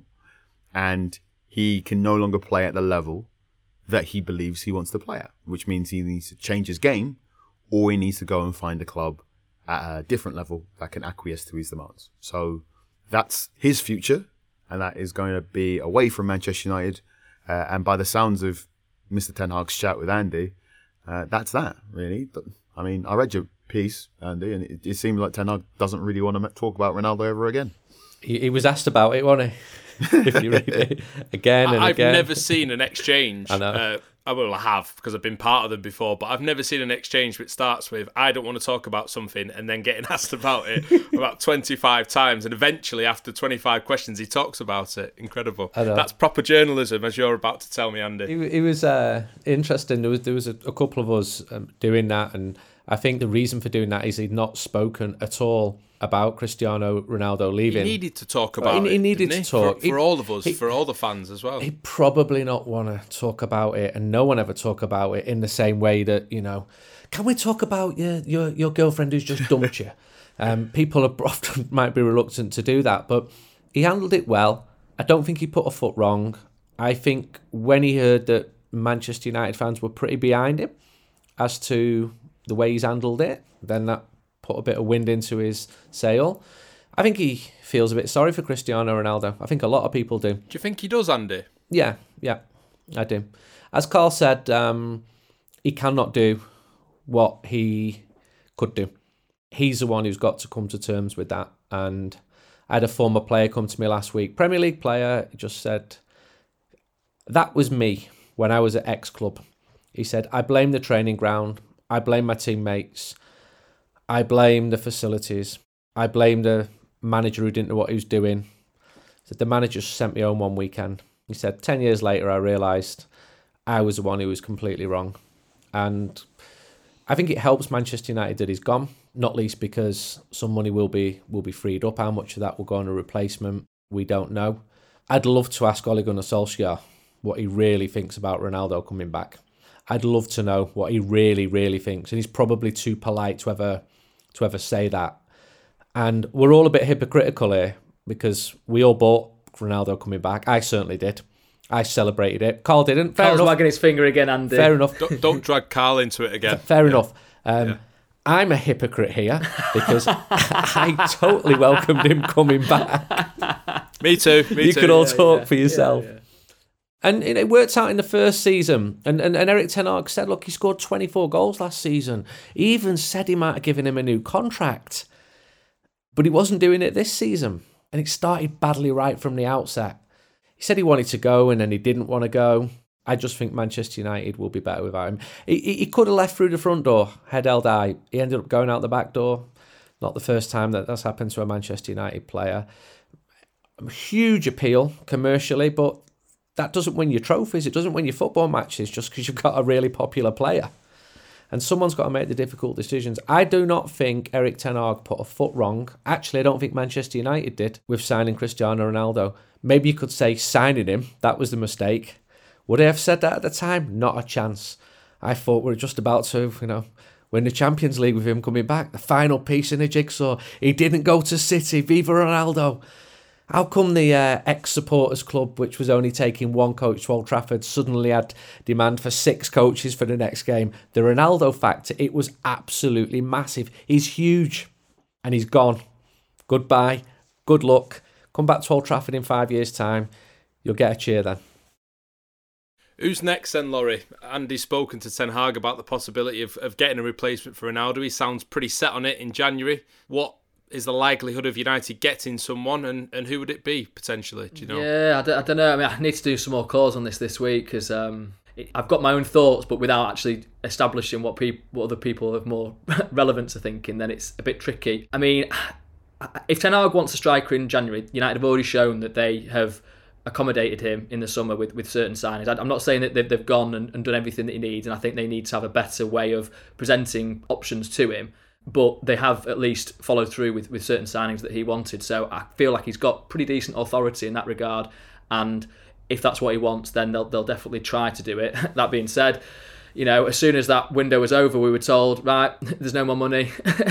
And he can no longer play at the level that he believes he wants to play at, which means he needs to change his game, or he needs to go and find a club at a different level that can acquiesce to his demands. So that's his future, and that is going to be away from Manchester United. Uh, and by the sounds of Mister Ten Hag's chat with Andy, uh, that's that, really. But, I mean, I read your piece, Andy, and it, it seemed like Ten Hag doesn't really want to talk about Ronaldo ever again. He, he was asked about it, wasn't he? If you read it again and I've again. I've never seen an exchange. I know. Uh, I will have, because I've been part of them before, but I've never seen an exchange which starts with, I don't want to talk about something, and then getting asked about it about twenty-five times, and eventually after twenty-five questions he talks about it. Incredible. That's proper journalism, as you're about to tell me, Andy. It, it was uh, interesting. There was there was a, a couple of us um, doing that, and I think the reason for doing that is he'd not spoken at all about Cristiano Ronaldo leaving. He needed to talk about he, it. He needed didn't to he? talk for, for he, all of us, he, for all the fans as well. He'd probably not want to talk about it, and no one ever talk about it in the same way that, you know, can we talk about your your, your girlfriend who's just dumped you? Um, people are often might be reluctant to do that, but he handled it well. I don't think he put a foot wrong. I think when he heard that Manchester United fans were pretty behind him as to the way he's handled it, then that put a bit of wind into his sail. I think he feels a bit sorry for Cristiano Ronaldo. I think a lot of people do. Do you think he does, Andy? Yeah, yeah, I do. As Carl said, um, he cannot do what he could do. He's the one who's got to come to terms with that. And I had a former player come to me last week, Premier League player, just said, that was me when I was at X club. He said, I blame the training ground. I blame my teammates. I blame the facilities. I blame the manager who didn't know what he was doing. Said the manager sent me home one weekend. He said, ten years later, I realised I was the one who was completely wrong. And I think it helps Manchester United that he's gone, not least because some money will be will be freed up. How much of that will go on a replacement, we don't know. I'd love to ask Ole Gunnar Solskjaer what he really thinks about Ronaldo coming back. I'd love to know what he really, really thinks. And he's probably too polite to ever to ever say that. And we're all a bit hypocritical here because we all bought Ronaldo coming back. I certainly did. I celebrated it. Carl didn't. Fair Carl's enough. wagging his finger again, Andy. Fair enough. Don't, don't drag Carl into it again. Fair yeah. enough. Um, yeah. I'm a hypocrite here because I totally welcomed him coming back. Me too. Me you too. could all Yeah, talk yeah, for yourself. yeah, yeah. And it worked out in the first season. And, and, and Erik ten Hag said, look, he scored twenty-four goals last season. He even said he might have given him a new contract. But he wasn't doing it this season. And it started badly right from the outset. He said he wanted to go and then he didn't want to go. I just think Manchester United will be better without him. He, he could have left through the front door, head held high. He ended up going out the back door. Not the first time that that's happened to a Manchester United player. Huge appeal commercially, but that doesn't win you trophies. It doesn't win you football matches just because you've got a really popular player. And someone's got to make the difficult decisions. I do not think Erik ten Hag put a foot wrong. Actually, I don't think Manchester United did with signing Cristiano Ronaldo. Maybe you could say signing him, that was the mistake. Would I have said that at the time? Not a chance. I thought we were just about to, you know, win the Champions League with him coming back. The final piece in the jigsaw. He didn't go to City. Viva Ronaldo. How come the uh, ex-supporters club, which was only taking one coach to Old Trafford, suddenly had demand for six coaches for the next game? The Ronaldo factor, it was absolutely massive. He's huge. And he's gone. Goodbye. Good luck. Come back to Old Trafford in five years' time. You'll get a cheer then. Who's next then, Laurie? Andy's spoken to Ten Hag about the possibility of, of getting a replacement for Ronaldo. He sounds pretty set on it in January. What is the likelihood of United getting someone, and, and who would it be, potentially? Do you know? Yeah, I don't, I don't know. I mean, I need to do some more calls on this this week because um, I've got my own thoughts, but without actually establishing what, peop- what other people have more relevant to thinking, then it's a bit tricky. I mean, if Ten Hag wants a striker in January, United have already shown that they have accommodated him in the summer with, with certain signings. I'm not saying that they've, they've gone and, and done everything that he needs, and I think they need to have a better way of presenting options to him, but they have at least followed through with, with certain signings that he wanted. So I feel like he's got pretty decent authority in that regard, and if that's what he wants, then they'll, they'll definitely try to do it. That being said, you know, as soon as that window was over, we were told, right, there's no more money.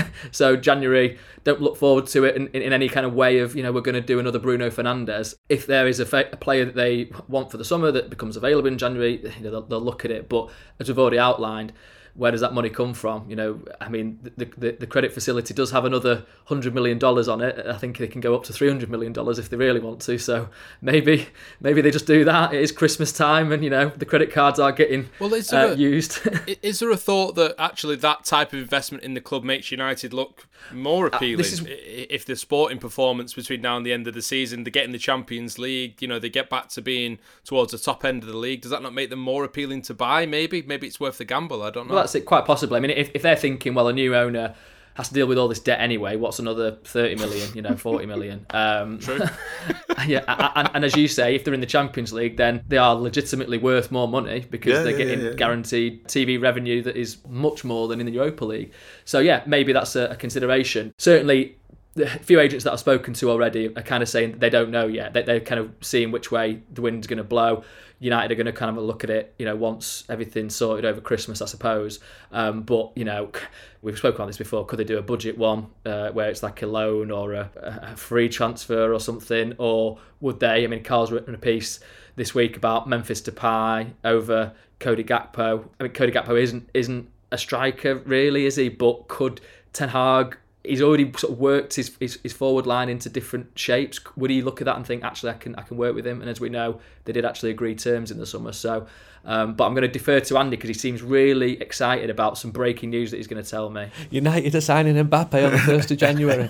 So January, don't look forward to it in, in any kind of way of, you know, we're going to do another Bruno Fernandes. If there is a, fa- a player that they want for the summer that becomes available in January, you know, they'll, they'll look at it. But as we've already outlined, where does that money come from? You know, I mean, the the, the credit facility does have another one hundred million dollars on it. I think they can go up to three hundred million dollars if they really want to. So maybe maybe they just do that. It is Christmas time and, you know, the credit cards are getting well, is there uh, a, used. Is there a thought that actually that type of investment in the club makes United look more appealing? Uh, this is... If the sporting performance between now and the end of the season, they get in the Champions League, you know, they get back to being towards the top end of the league, does that not make them more appealing to buy? Maybe, maybe it's worth the gamble. I don't know. Well, that's it, quite possibly. I mean, if, if they're thinking, well, a new owner has to deal with all this debt anyway, what's another thirty million, you know, forty million? Um, True. Yeah, and, and as you say, if they're in the Champions League, then they are legitimately worth more money because yeah, they're yeah, getting yeah, yeah. guaranteed T V revenue that is much more than in the Europa League. So yeah, maybe that's a, a consideration. Certainly, the few agents that I've spoken to already are kind of saying they don't know yet. They, they're kind of seeing which way the wind's going to blow. United are going to kind of look at it, you know, once everything's sorted over Christmas, I suppose. Um, but, you know, we've spoken about this before. Could they do a budget one uh, where it's like a loan or a, a free transfer or something? Or would they? I mean, Carl's written a piece this week about Memphis Depay over Cody Gakpo. I mean, Cody Gakpo isn't isn't a striker, really, is he? But could Ten Hag... He's already sort of worked his, his his forward line into different shapes. Would he look at that and think, actually, I can I can work with him? And as we know, they did actually agree terms in the summer. So, um, but I'm going to defer to Andy because he seems really excited about some breaking news that he's going to tell me. United are signing Mbappe on the first of January.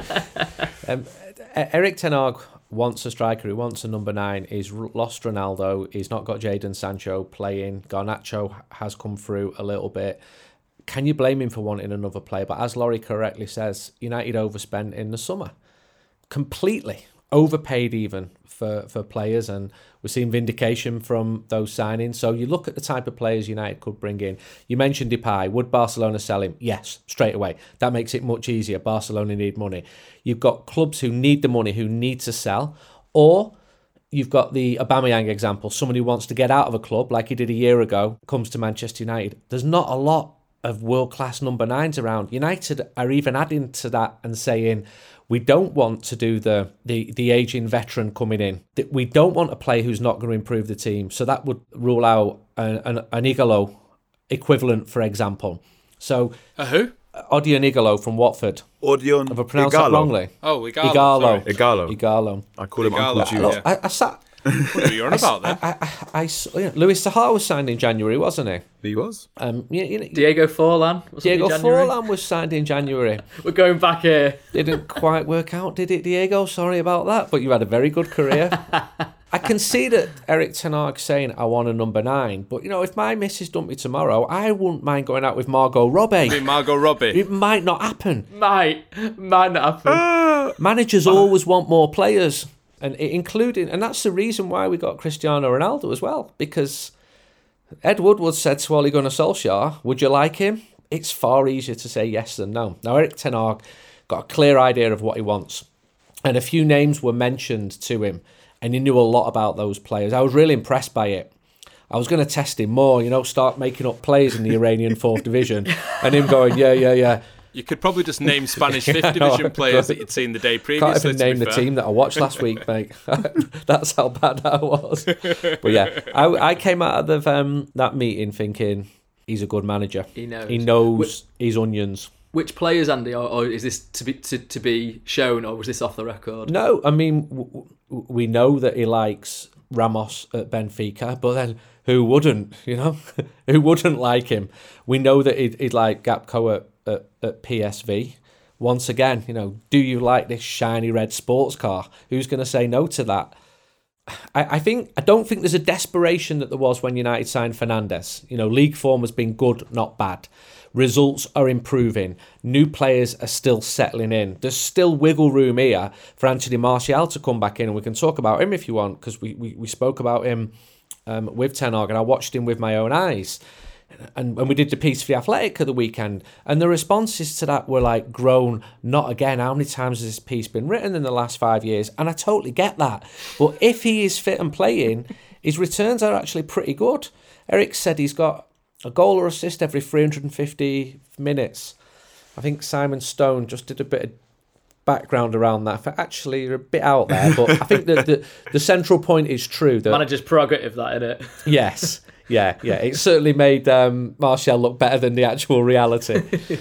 um, Erik ten Hag wants a striker. He wants a number nine. He's lost Ronaldo. He's not got Jadon Sancho playing. Garnacho has come through a little bit. Can you blame him for wanting another player? But as Laurie correctly says, United overspent in the summer. Completely overpaid even for, for players, and we're seeing vindication from those signings. So you look at the type of players United could bring in. You mentioned Depay. Would Barcelona sell him? Yes, straight away. That makes it much easier. Barcelona need money. You've got clubs who need the money, who need to sell, or you've got the Aubameyang example. Someone who wants to get out of a club, like he did a year ago, comes to Manchester United. There's not a lot of world-class number nines around. United are even adding to that and saying, we don't want to do the the the aging veteran coming in. We don't want a player who's not going to improve the team. So that would rule out an, an, an Igalo equivalent, for example. So a who? Odion Igalo from Watford. Odion Have I pronounced Igalo. that wrongly? Oh, Igalo. Igalo. Igalo. Igalo. I call him Igalo. Uncle Jude. I, I sat... What are you on I, about then? I, I, I, I, yeah, Luis Sahar was signed in January, wasn't he? He was. Um, you, you know, Diego Forlan. wasn't Diego he, January? Forlan was signed in January. We're going back here. Didn't quite work out, did it, Diego? Sorry about that, but you had a very good career. I can see that Eric Ten Hag saying, I want a number nine, but, you know, if my missus dumped me tomorrow, I wouldn't mind going out with Margot Robbie. I mean, Margot Robbie. It might not happen. Might. Might not happen. Managers always want more players. And it including, and that's the reason why we got Cristiano Ronaldo as well, because Ed Woodward said to Ole Gunnar Solskjaer, would you like him? It's far easier to say yes than no. Now, Eric Ten Hag got a clear idea of what he wants, and a few names were mentioned to him, and he knew a lot about those players. I was really impressed by it. I was going to test him more, you know, start making up plays in the Iranian fourth division, and him going, yeah, yeah, yeah. You could probably just name Spanish fifth Yeah, division no, players that you'd seen the day previously. Can't even to name be the fair. team that I watched last week, mate. That's how bad I was. But yeah, I, I came out of um, that meeting thinking he's a good manager. He knows. He knows Which, his onions. Which players, Andy, or, or is this to be to, to be shown, or was this off the record? No, I mean, w- w- we know that he likes Ramos at Benfica, but then who wouldn't, you know? Who wouldn't like him? We know that he'd, he'd like Gakpo at, at, at P S V. Once again, you know, do you like this shiny red sports car? Who's going to say no to that? I, I think I don't think there's a desperation that there was when United signed Fernandes. You know, league form has been good, not bad. Results are improving. New players are still settling in. There's still wiggle room here for Anthony Martial to come back in, and we can talk about him if you want, because we, we, we spoke about him um, with Ten Hag, and I watched him with my own eyes. And when we did the piece for The Athletic of the weekend, and the responses to that were like, grown, not again. How many times has this piece been written in the last five years? And I totally get that. But if he is fit and playing, his returns are actually pretty good. Eric said he's got a goal or assist every three hundred fifty minutes. I think Simon Stone just did a bit of background around that. Actually, you're a bit out there, but I think that the, the central point is true. That, Manager's prerogative, that, isn't it? Yes. Yeah, yeah. It certainly made um, Martial look better than the actual reality.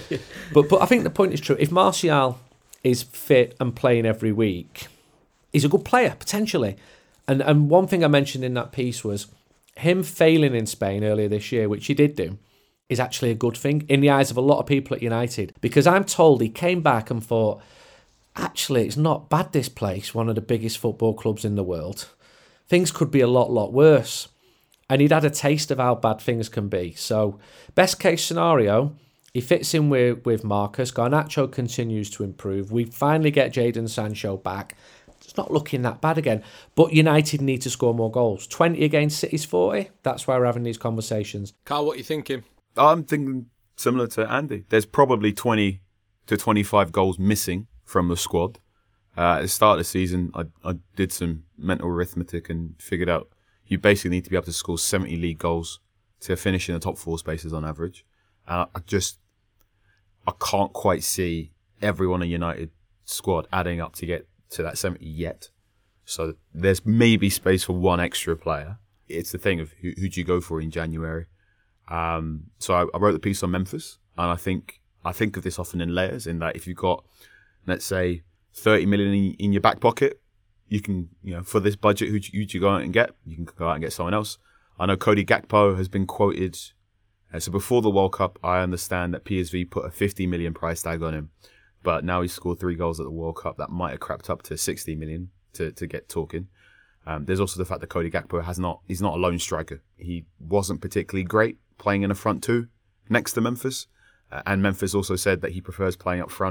but but I think the point is true. If Martial is fit and playing every week, he's a good player, potentially. And and one thing I mentioned in that piece was him failing in Spain earlier this year, which he did do, is actually a good thing in the eyes of a lot of people at United. Because I'm told he came back and thought, actually, it's not bad, this place, one of the biggest football clubs in the world. Things could be a lot, lot worse. And he'd had a taste of how bad things can be. So, best case scenario, he fits in with, with Marcus. Garnacho continues to improve. We finally get Jadon Sancho back. It's not looking that bad again. But United need to score more goals. twenty against City's forty. That's why we're having these conversations. Carl, what are you thinking? I'm thinking similar to Andy. There's probably twenty to twenty-five goals missing from the squad. Uh, at the start of the season, I, I did some mental arithmetic and figured out you basically need to be able to score seventy league goals to finish in the top four spaces on average. And I just, I can't quite see everyone in United squad adding up to get to that seventy yet. So there's maybe space for one extra player. It's the thing of who, who do you go for in January? Um, so I, I wrote the piece on Memphis, and I think I think of this often in layers. In that, if you've got, let's say, thirty million in, in your back pocket, you can, you know, for this budget, who do you go out and get? You can go out and get someone else. I know Cody Gakpo has been quoted. Uh, so before the World Cup, I understand that P S V put a fifty million price tag on him, but now he's scored three goals at the World Cup. That might have crept up to sixty million to to get talking. Um, there's also the fact that Cody Gakpo has not, he's not a lone striker. He wasn't particularly great playing in a front two next to Memphis. Uh, and Memphis also said that he prefers playing up front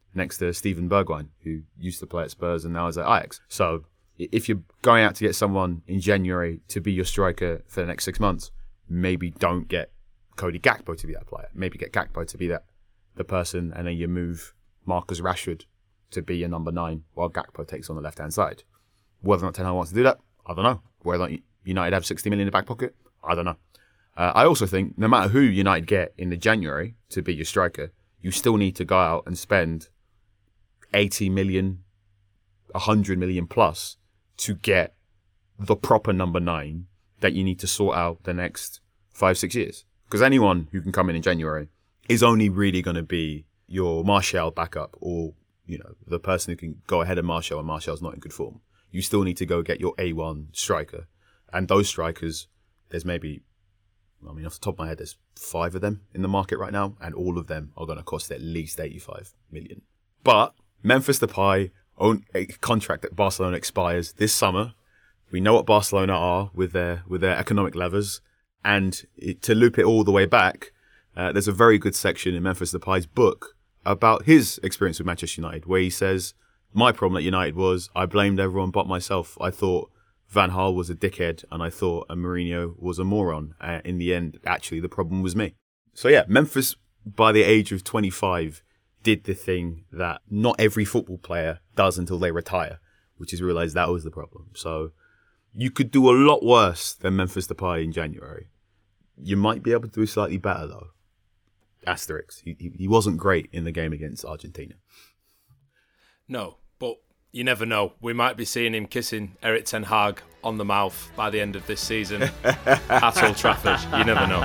next to Steven Bergwijn, who used to play at Spurs and now is at Ajax. So if you're going out to get someone in January to be your striker for the next six months, maybe don't get Cody Gakpo to be that player. Maybe get Gakpo to be that the person, and then you move Marcus Rashford to be your number nine while Gakpo takes on the left-hand side. Whether or not Ten Hag wants to do that, I don't know. Whether or not United have sixty million in the back pocket, I don't know. Uh, I also think no matter who United get in the January to be your striker, you still need to go out and spend eighty million, one hundred million plus to get the proper number nine that you need to sort out the next five, six years. Because anyone who can come in in January is only really going to be your Martial backup, or, you know, the person who can go ahead of Martial when Martial's not in good form. You still need to go get your A one striker. And those strikers, there's maybe, I mean, off the top of my head, there's five of them in the market right now, and all of them are going to cost at least eighty-five million. But Memphis Depay, own a contract at Barcelona expires this summer. We know what Barcelona are with their with their economic levers, and it, to loop it all the way back, uh, there's a very good section in Memphis Depay's book about his experience with Manchester United, where he says, "My problem at United was I blamed everyone but myself. I thought Van Gaal was a dickhead, and I thought a Mourinho was a moron. Uh, in the end, actually, the problem was me." So yeah, Memphis, by the age of twenty-five, did the thing that not every football player does until they retire, which is realize that was the problem. So you could do a lot worse than Memphis Depay in January. You might be able to do slightly better, though. Asterix. He, he, he wasn't great in the game against Argentina. No, but you never know. We might be seeing him kissing Erik ten Hag on the mouth by the end of this season at Old Trafford. You never know.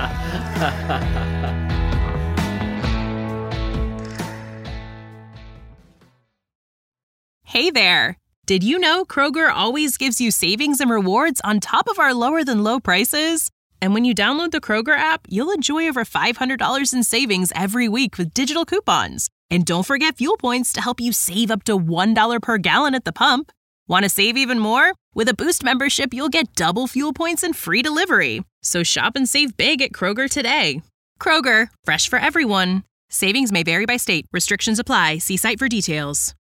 Hey there. Did you know Kroger always gives you savings and rewards on top of our lower than low prices? And when you download the Kroger app, you'll enjoy over five hundred dollars in savings every week with digital coupons. And don't forget fuel points to help you save up to one dollar per gallon at the pump. Want to save even more? With a Boost membership, you'll get double fuel points and free delivery. So shop and save big at Kroger today. Kroger, fresh for everyone. Savings may vary by state. Restrictions apply. See site for details.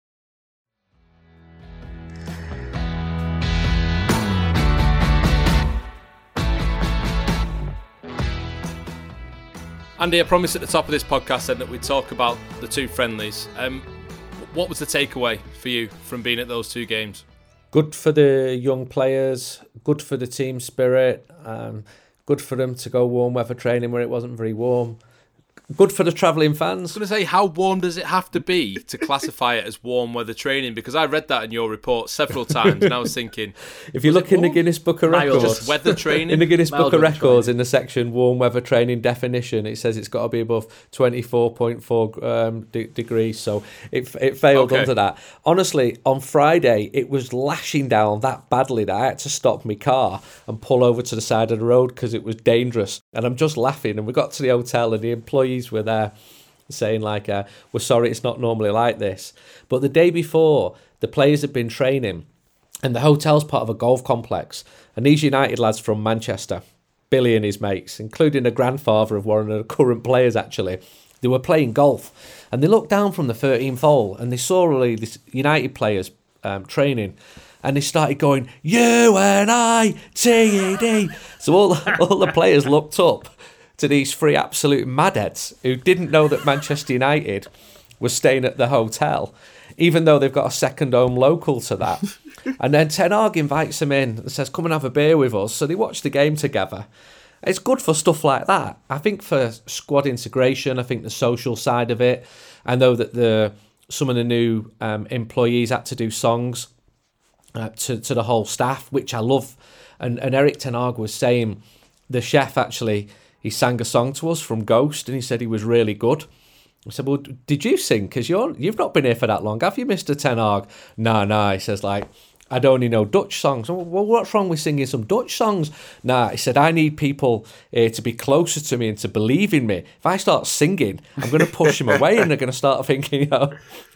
Andy, I promised at the top of this podcast then that we'd talk about the two friendlies. Um, what was the takeaway for you from being at those two games? Good for the young players, good for the team spirit, um, good for them to go warm weather training where it wasn't very warm. Good for the travelling fans. I was going to say, how warm does it have to be to classify it as warm weather training? Because I read that in your report several times, and I was thinking, if you look in the Guinness Book of Records, just weather training, in the Guinness Mild Book of weather Records, training. in the section warm weather training definition, it says it's got to be above twenty-four point four um, de- degrees. So it it failed Okay. under that. Honestly, on Friday it was lashing down that badly that I had to stop my car and pull over to the side of the road because it was dangerous. And I'm just laughing. And we got to the hotel, and the employees were there, saying like, uh, we're sorry it's not normally like this. But the day before, the players had been training, and the hotel's part of a golf complex, and these United lads from Manchester, Billy and his mates, including the grandfather of one of the current players actually, they were playing golf, and they looked down from the thirteenth hole and they saw all these United players um, training, and they started going, U N I T E D. So all, all the players looked up to these three absolute madheads who didn't know that Manchester United was staying at the hotel, even though they've got a second home local to that. And then Ten Hag invites them in and says, come and have a beer with us. So they watch the game together. It's good for stuff like that. I think for squad integration, I think the social side of it. I know that the some of the new um, employees had to do songs uh, to, to the whole staff, which I love. And, and Erik ten Hag was saying, the chef actually, he sang a song to us from Ghost, and he said he was really good. I said, well, did you sing? Because you're, you've not been here for that long, have you, Mister ten Hag? No, no, he says, like, I'd only know Dutch songs. Well, what's wrong with singing some Dutch songs? Nah, he said, I need people uh, to be closer to me and to believe in me. If I start singing, I'm going to push them away, and they're going to start thinking, you know,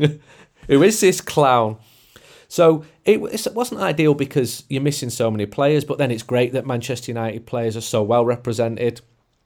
who is this clown? So it, it wasn't ideal because you're missing so many players, but then it's great that Manchester United players are so well represented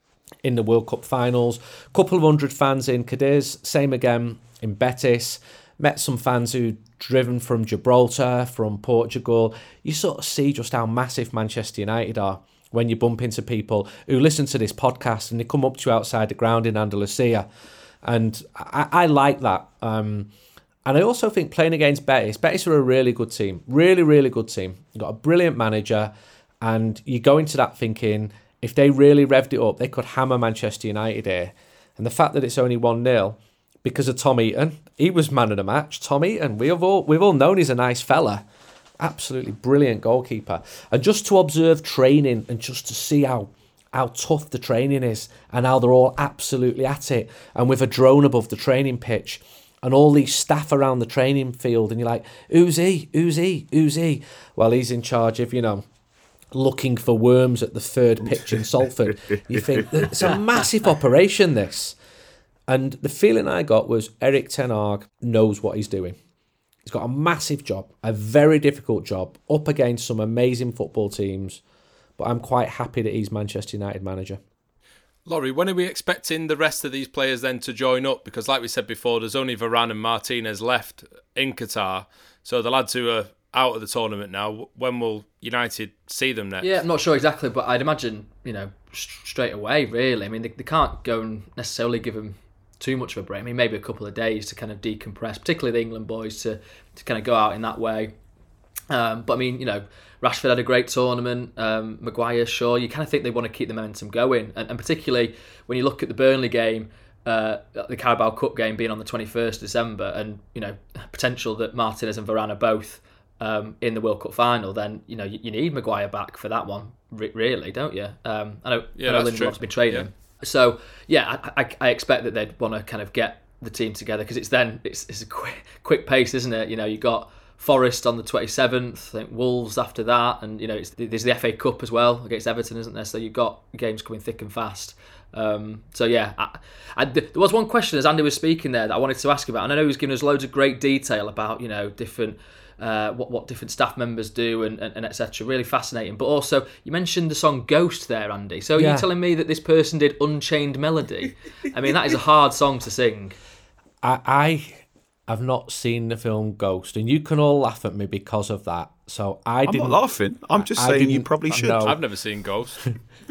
in the World Cup finals. Couple of hundred fans in Cadiz, same again in Betis. met some fans who'd driven from Gibraltar, from Portugal. You sort of see just how massive Manchester United are when you bump into people who listen to this podcast and they come up to you outside the ground in Andalusia. And I, I like that. Um, and I also think playing against Betis, Betis are a really good team. Really, really good team. You've got a brilliant manager. And you go into that thinking, if they really revved it up, they could hammer Manchester United here. And the fact that it's only one nil, because of Tom Eaton, he was man of the match. Tom Eaton, we have all, we've all known he's a nice fella. Absolutely brilliant goalkeeper. And just to observe training and just to see how how tough the training is and how they're all absolutely at it, and with a drone above the training pitch and all these staff around the training field, and you're like, who's he? Who's he? Who's he? Well, he's in charge of, you know, looking for worms at the third pitch in Salford. You think, it's a massive operation, this. And the feeling I got was Erik ten Hag knows what he's doing. He's got a massive job, a very difficult job, up against some amazing football teams. But I'm quite happy that he's Manchester United manager. Laurie, when are we expecting the rest of these players then to join up? Because like we said before, there's only Varane and Martinez left in Qatar. So the lads who are out of the tournament now, when will United see them next? Yeah, I'm not sure exactly, but I'd imagine, you know, straight away, really. I mean, they, they can't go and necessarily give them too much of a break. I mean, maybe a couple of days to kind of decompress, particularly the England boys to, to kind of go out in that way. Um, but I mean, you know, Rashford had a great tournament, um, Maguire, sure. You kind of think they want to keep the momentum going. And, and particularly when you look at the Burnley game, uh, the Carabao Cup game being on the twenty-first of December, and, you know, potential that Martinez and Varane are both um, in the World Cup final, then, you know, you, you need Maguire back for that one, really, don't you? Um, I know, yeah, I know Lindelof's been training. Yeah. So, yeah, I, I, I expect that they'd want to kind of get the team together, because it's then, it's, it's a quick, quick pace, isn't it? You know, you got Forest on the twenty-seventh, I think Wolves after that, and you know it's, there's the F A Cup as well against Everton, isn't there? So you've got games coming thick and fast. Um, so yeah, I, I, there was one question as Andy was speaking there that I wanted to ask about, and I know he was giving us loads of great detail about, you know, different uh, what what different staff members do and, and, and et cetera. Really fascinating. But also you mentioned the song Ghost there, Andy. So are yeah. you telling me that this person did Unchained Melody? I mean, that is a hard song to sing. I. I... I've not seen the film Ghost, and you can all laugh at me because of that. So I I'm didn't. I'm not laughing. I'm just I saying you probably should. No. I've never seen Ghost.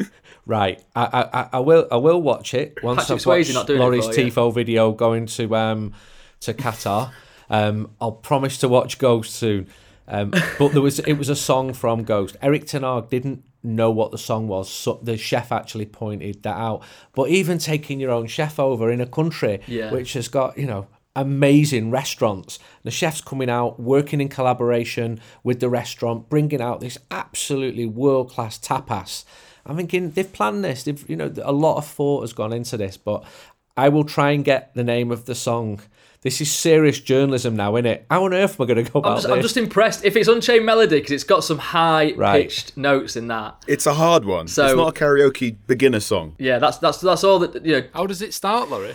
Right, I, I I will I will watch it once Patrick I've watched not doing Laurie's it for, yeah. Tifo video going to um to Qatar. um, I'll promise to watch Ghost soon. Um, but there was it was a song from Ghost. Erik ten Hag didn't know what the song was, so the chef actually pointed that out. But even taking your own chef over in a country yeah. which has got, you know, amazing restaurants, the chef's coming out working in collaboration with the restaurant, bringing out this absolutely world-class tapas. I'm thinking they've planned this, they've, you know, a lot of thought has gone into this. But I will try and get the name of the song. This is serious journalism now, isn't it? How on earth am I going to go about I'm just, this? I'm just impressed if it's Unchained Melody, because it's got some high Right. pitched notes in that. It's a hard one. So- it's not a karaoke beginner song. Yeah, that's that's that's all that, you know. How does it start, Laurie?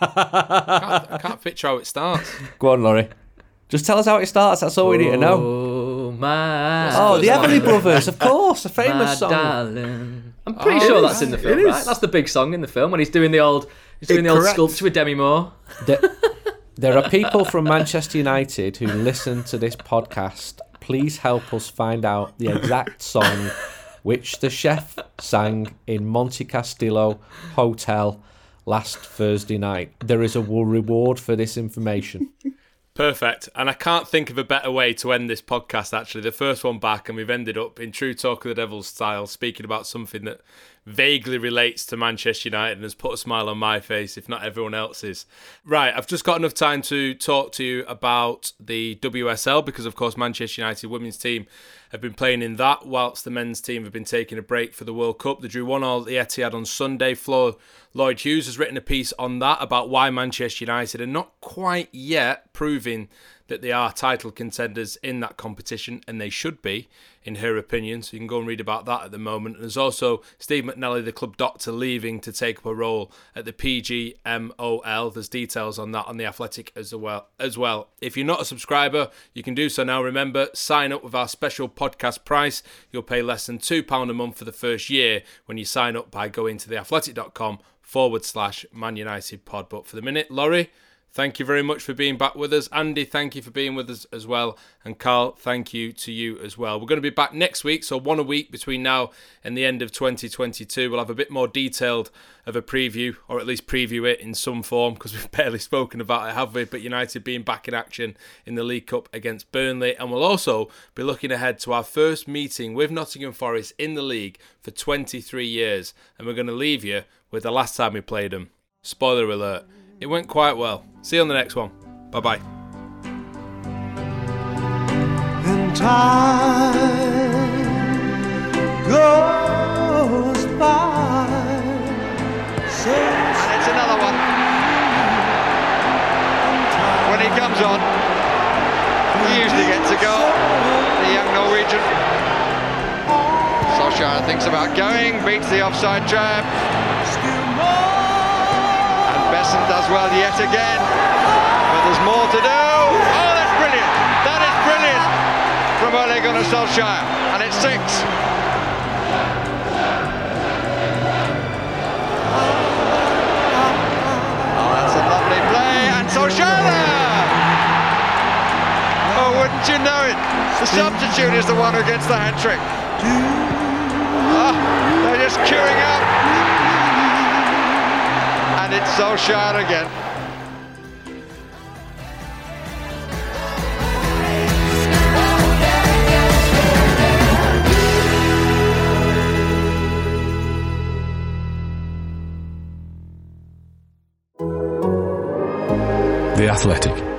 I, can't, I can't picture how it starts. Go on, Laurie. Just tell us how it starts. That's all we need to know. Oh my. Oh, the Everly Brothers, of course, a my famous song. darling. I'm pretty Oh, sure it that's is. in the It film, is. right? That's the big song in the film when he's doing the old he's doing the old Incorrect. sculpture with Demi Moore. There, there are people from Manchester United who listen to this podcast. Please help us find out the exact song which the chef sang in Monte Castillo Hotel last Thursday night. There is a reward for this information. Perfect. And I can't think of a better way to end this podcast, actually. The first one back, and we've ended up in true Talk of the Devils style, speaking about something that vaguely relates to Manchester United and has put a smile on my face, if not everyone else's. Right, I've just got enough time to talk to you about the W S L, because, of course, Manchester United women's team have been playing in that, whilst the men's team have been taking a break for the World Cup. They drew one all at the Etihad on Sunday. Flo Lloyd Hughes has written a piece on that, about why Manchester United are not quite yet proving that they are title contenders in that competition, and they should be, in her opinion. So you can go and read about that at the moment. And there's also Steve McNally, the club doctor, leaving to take up a role at the P G M O L. There's details on that on The Athletic as well. As well. If you're not a subscriber, you can do so now. Remember, sign up with our special podcast price. You'll pay less than two pounds a month for the first year when you sign up by going to theathletic.com forward slash Man United pod. But for the minute, Laurie, thank you very much for being back with us. Andy, thank you for being with us as well. And Carl, thank you to you as well. We're going to be back next week, so one a week between now and the end of twenty twenty-two. We'll have a bit more detailed of a preview, or at least preview it in some form, because we've barely spoken about it, have we? But United being back in action in the League Cup against Burnley. And we'll also be looking ahead to our first meeting with Nottingham Forest in the league for twenty-three years. And we're going to leave you with the last time we played them. Spoiler alert, it went quite well. See you on the next one. Bye-bye. And time goes by. So and it's another one. When he comes on, he usually gets a goal. The young Norwegian. Solskjaer thinks about going, beats the offside trap. And Besson does well yet again. But there's more to do. Oh, that's brilliant. That is brilliant from Ole Gunnar Solskjaer. And it's six. Oh, that's a lovely play. And Solskjaer there. Oh, wouldn't you know it? The substitute is the one who gets the hat-trick. Oh, they're just queuing up. And it's Solskjaer again. The Athletic.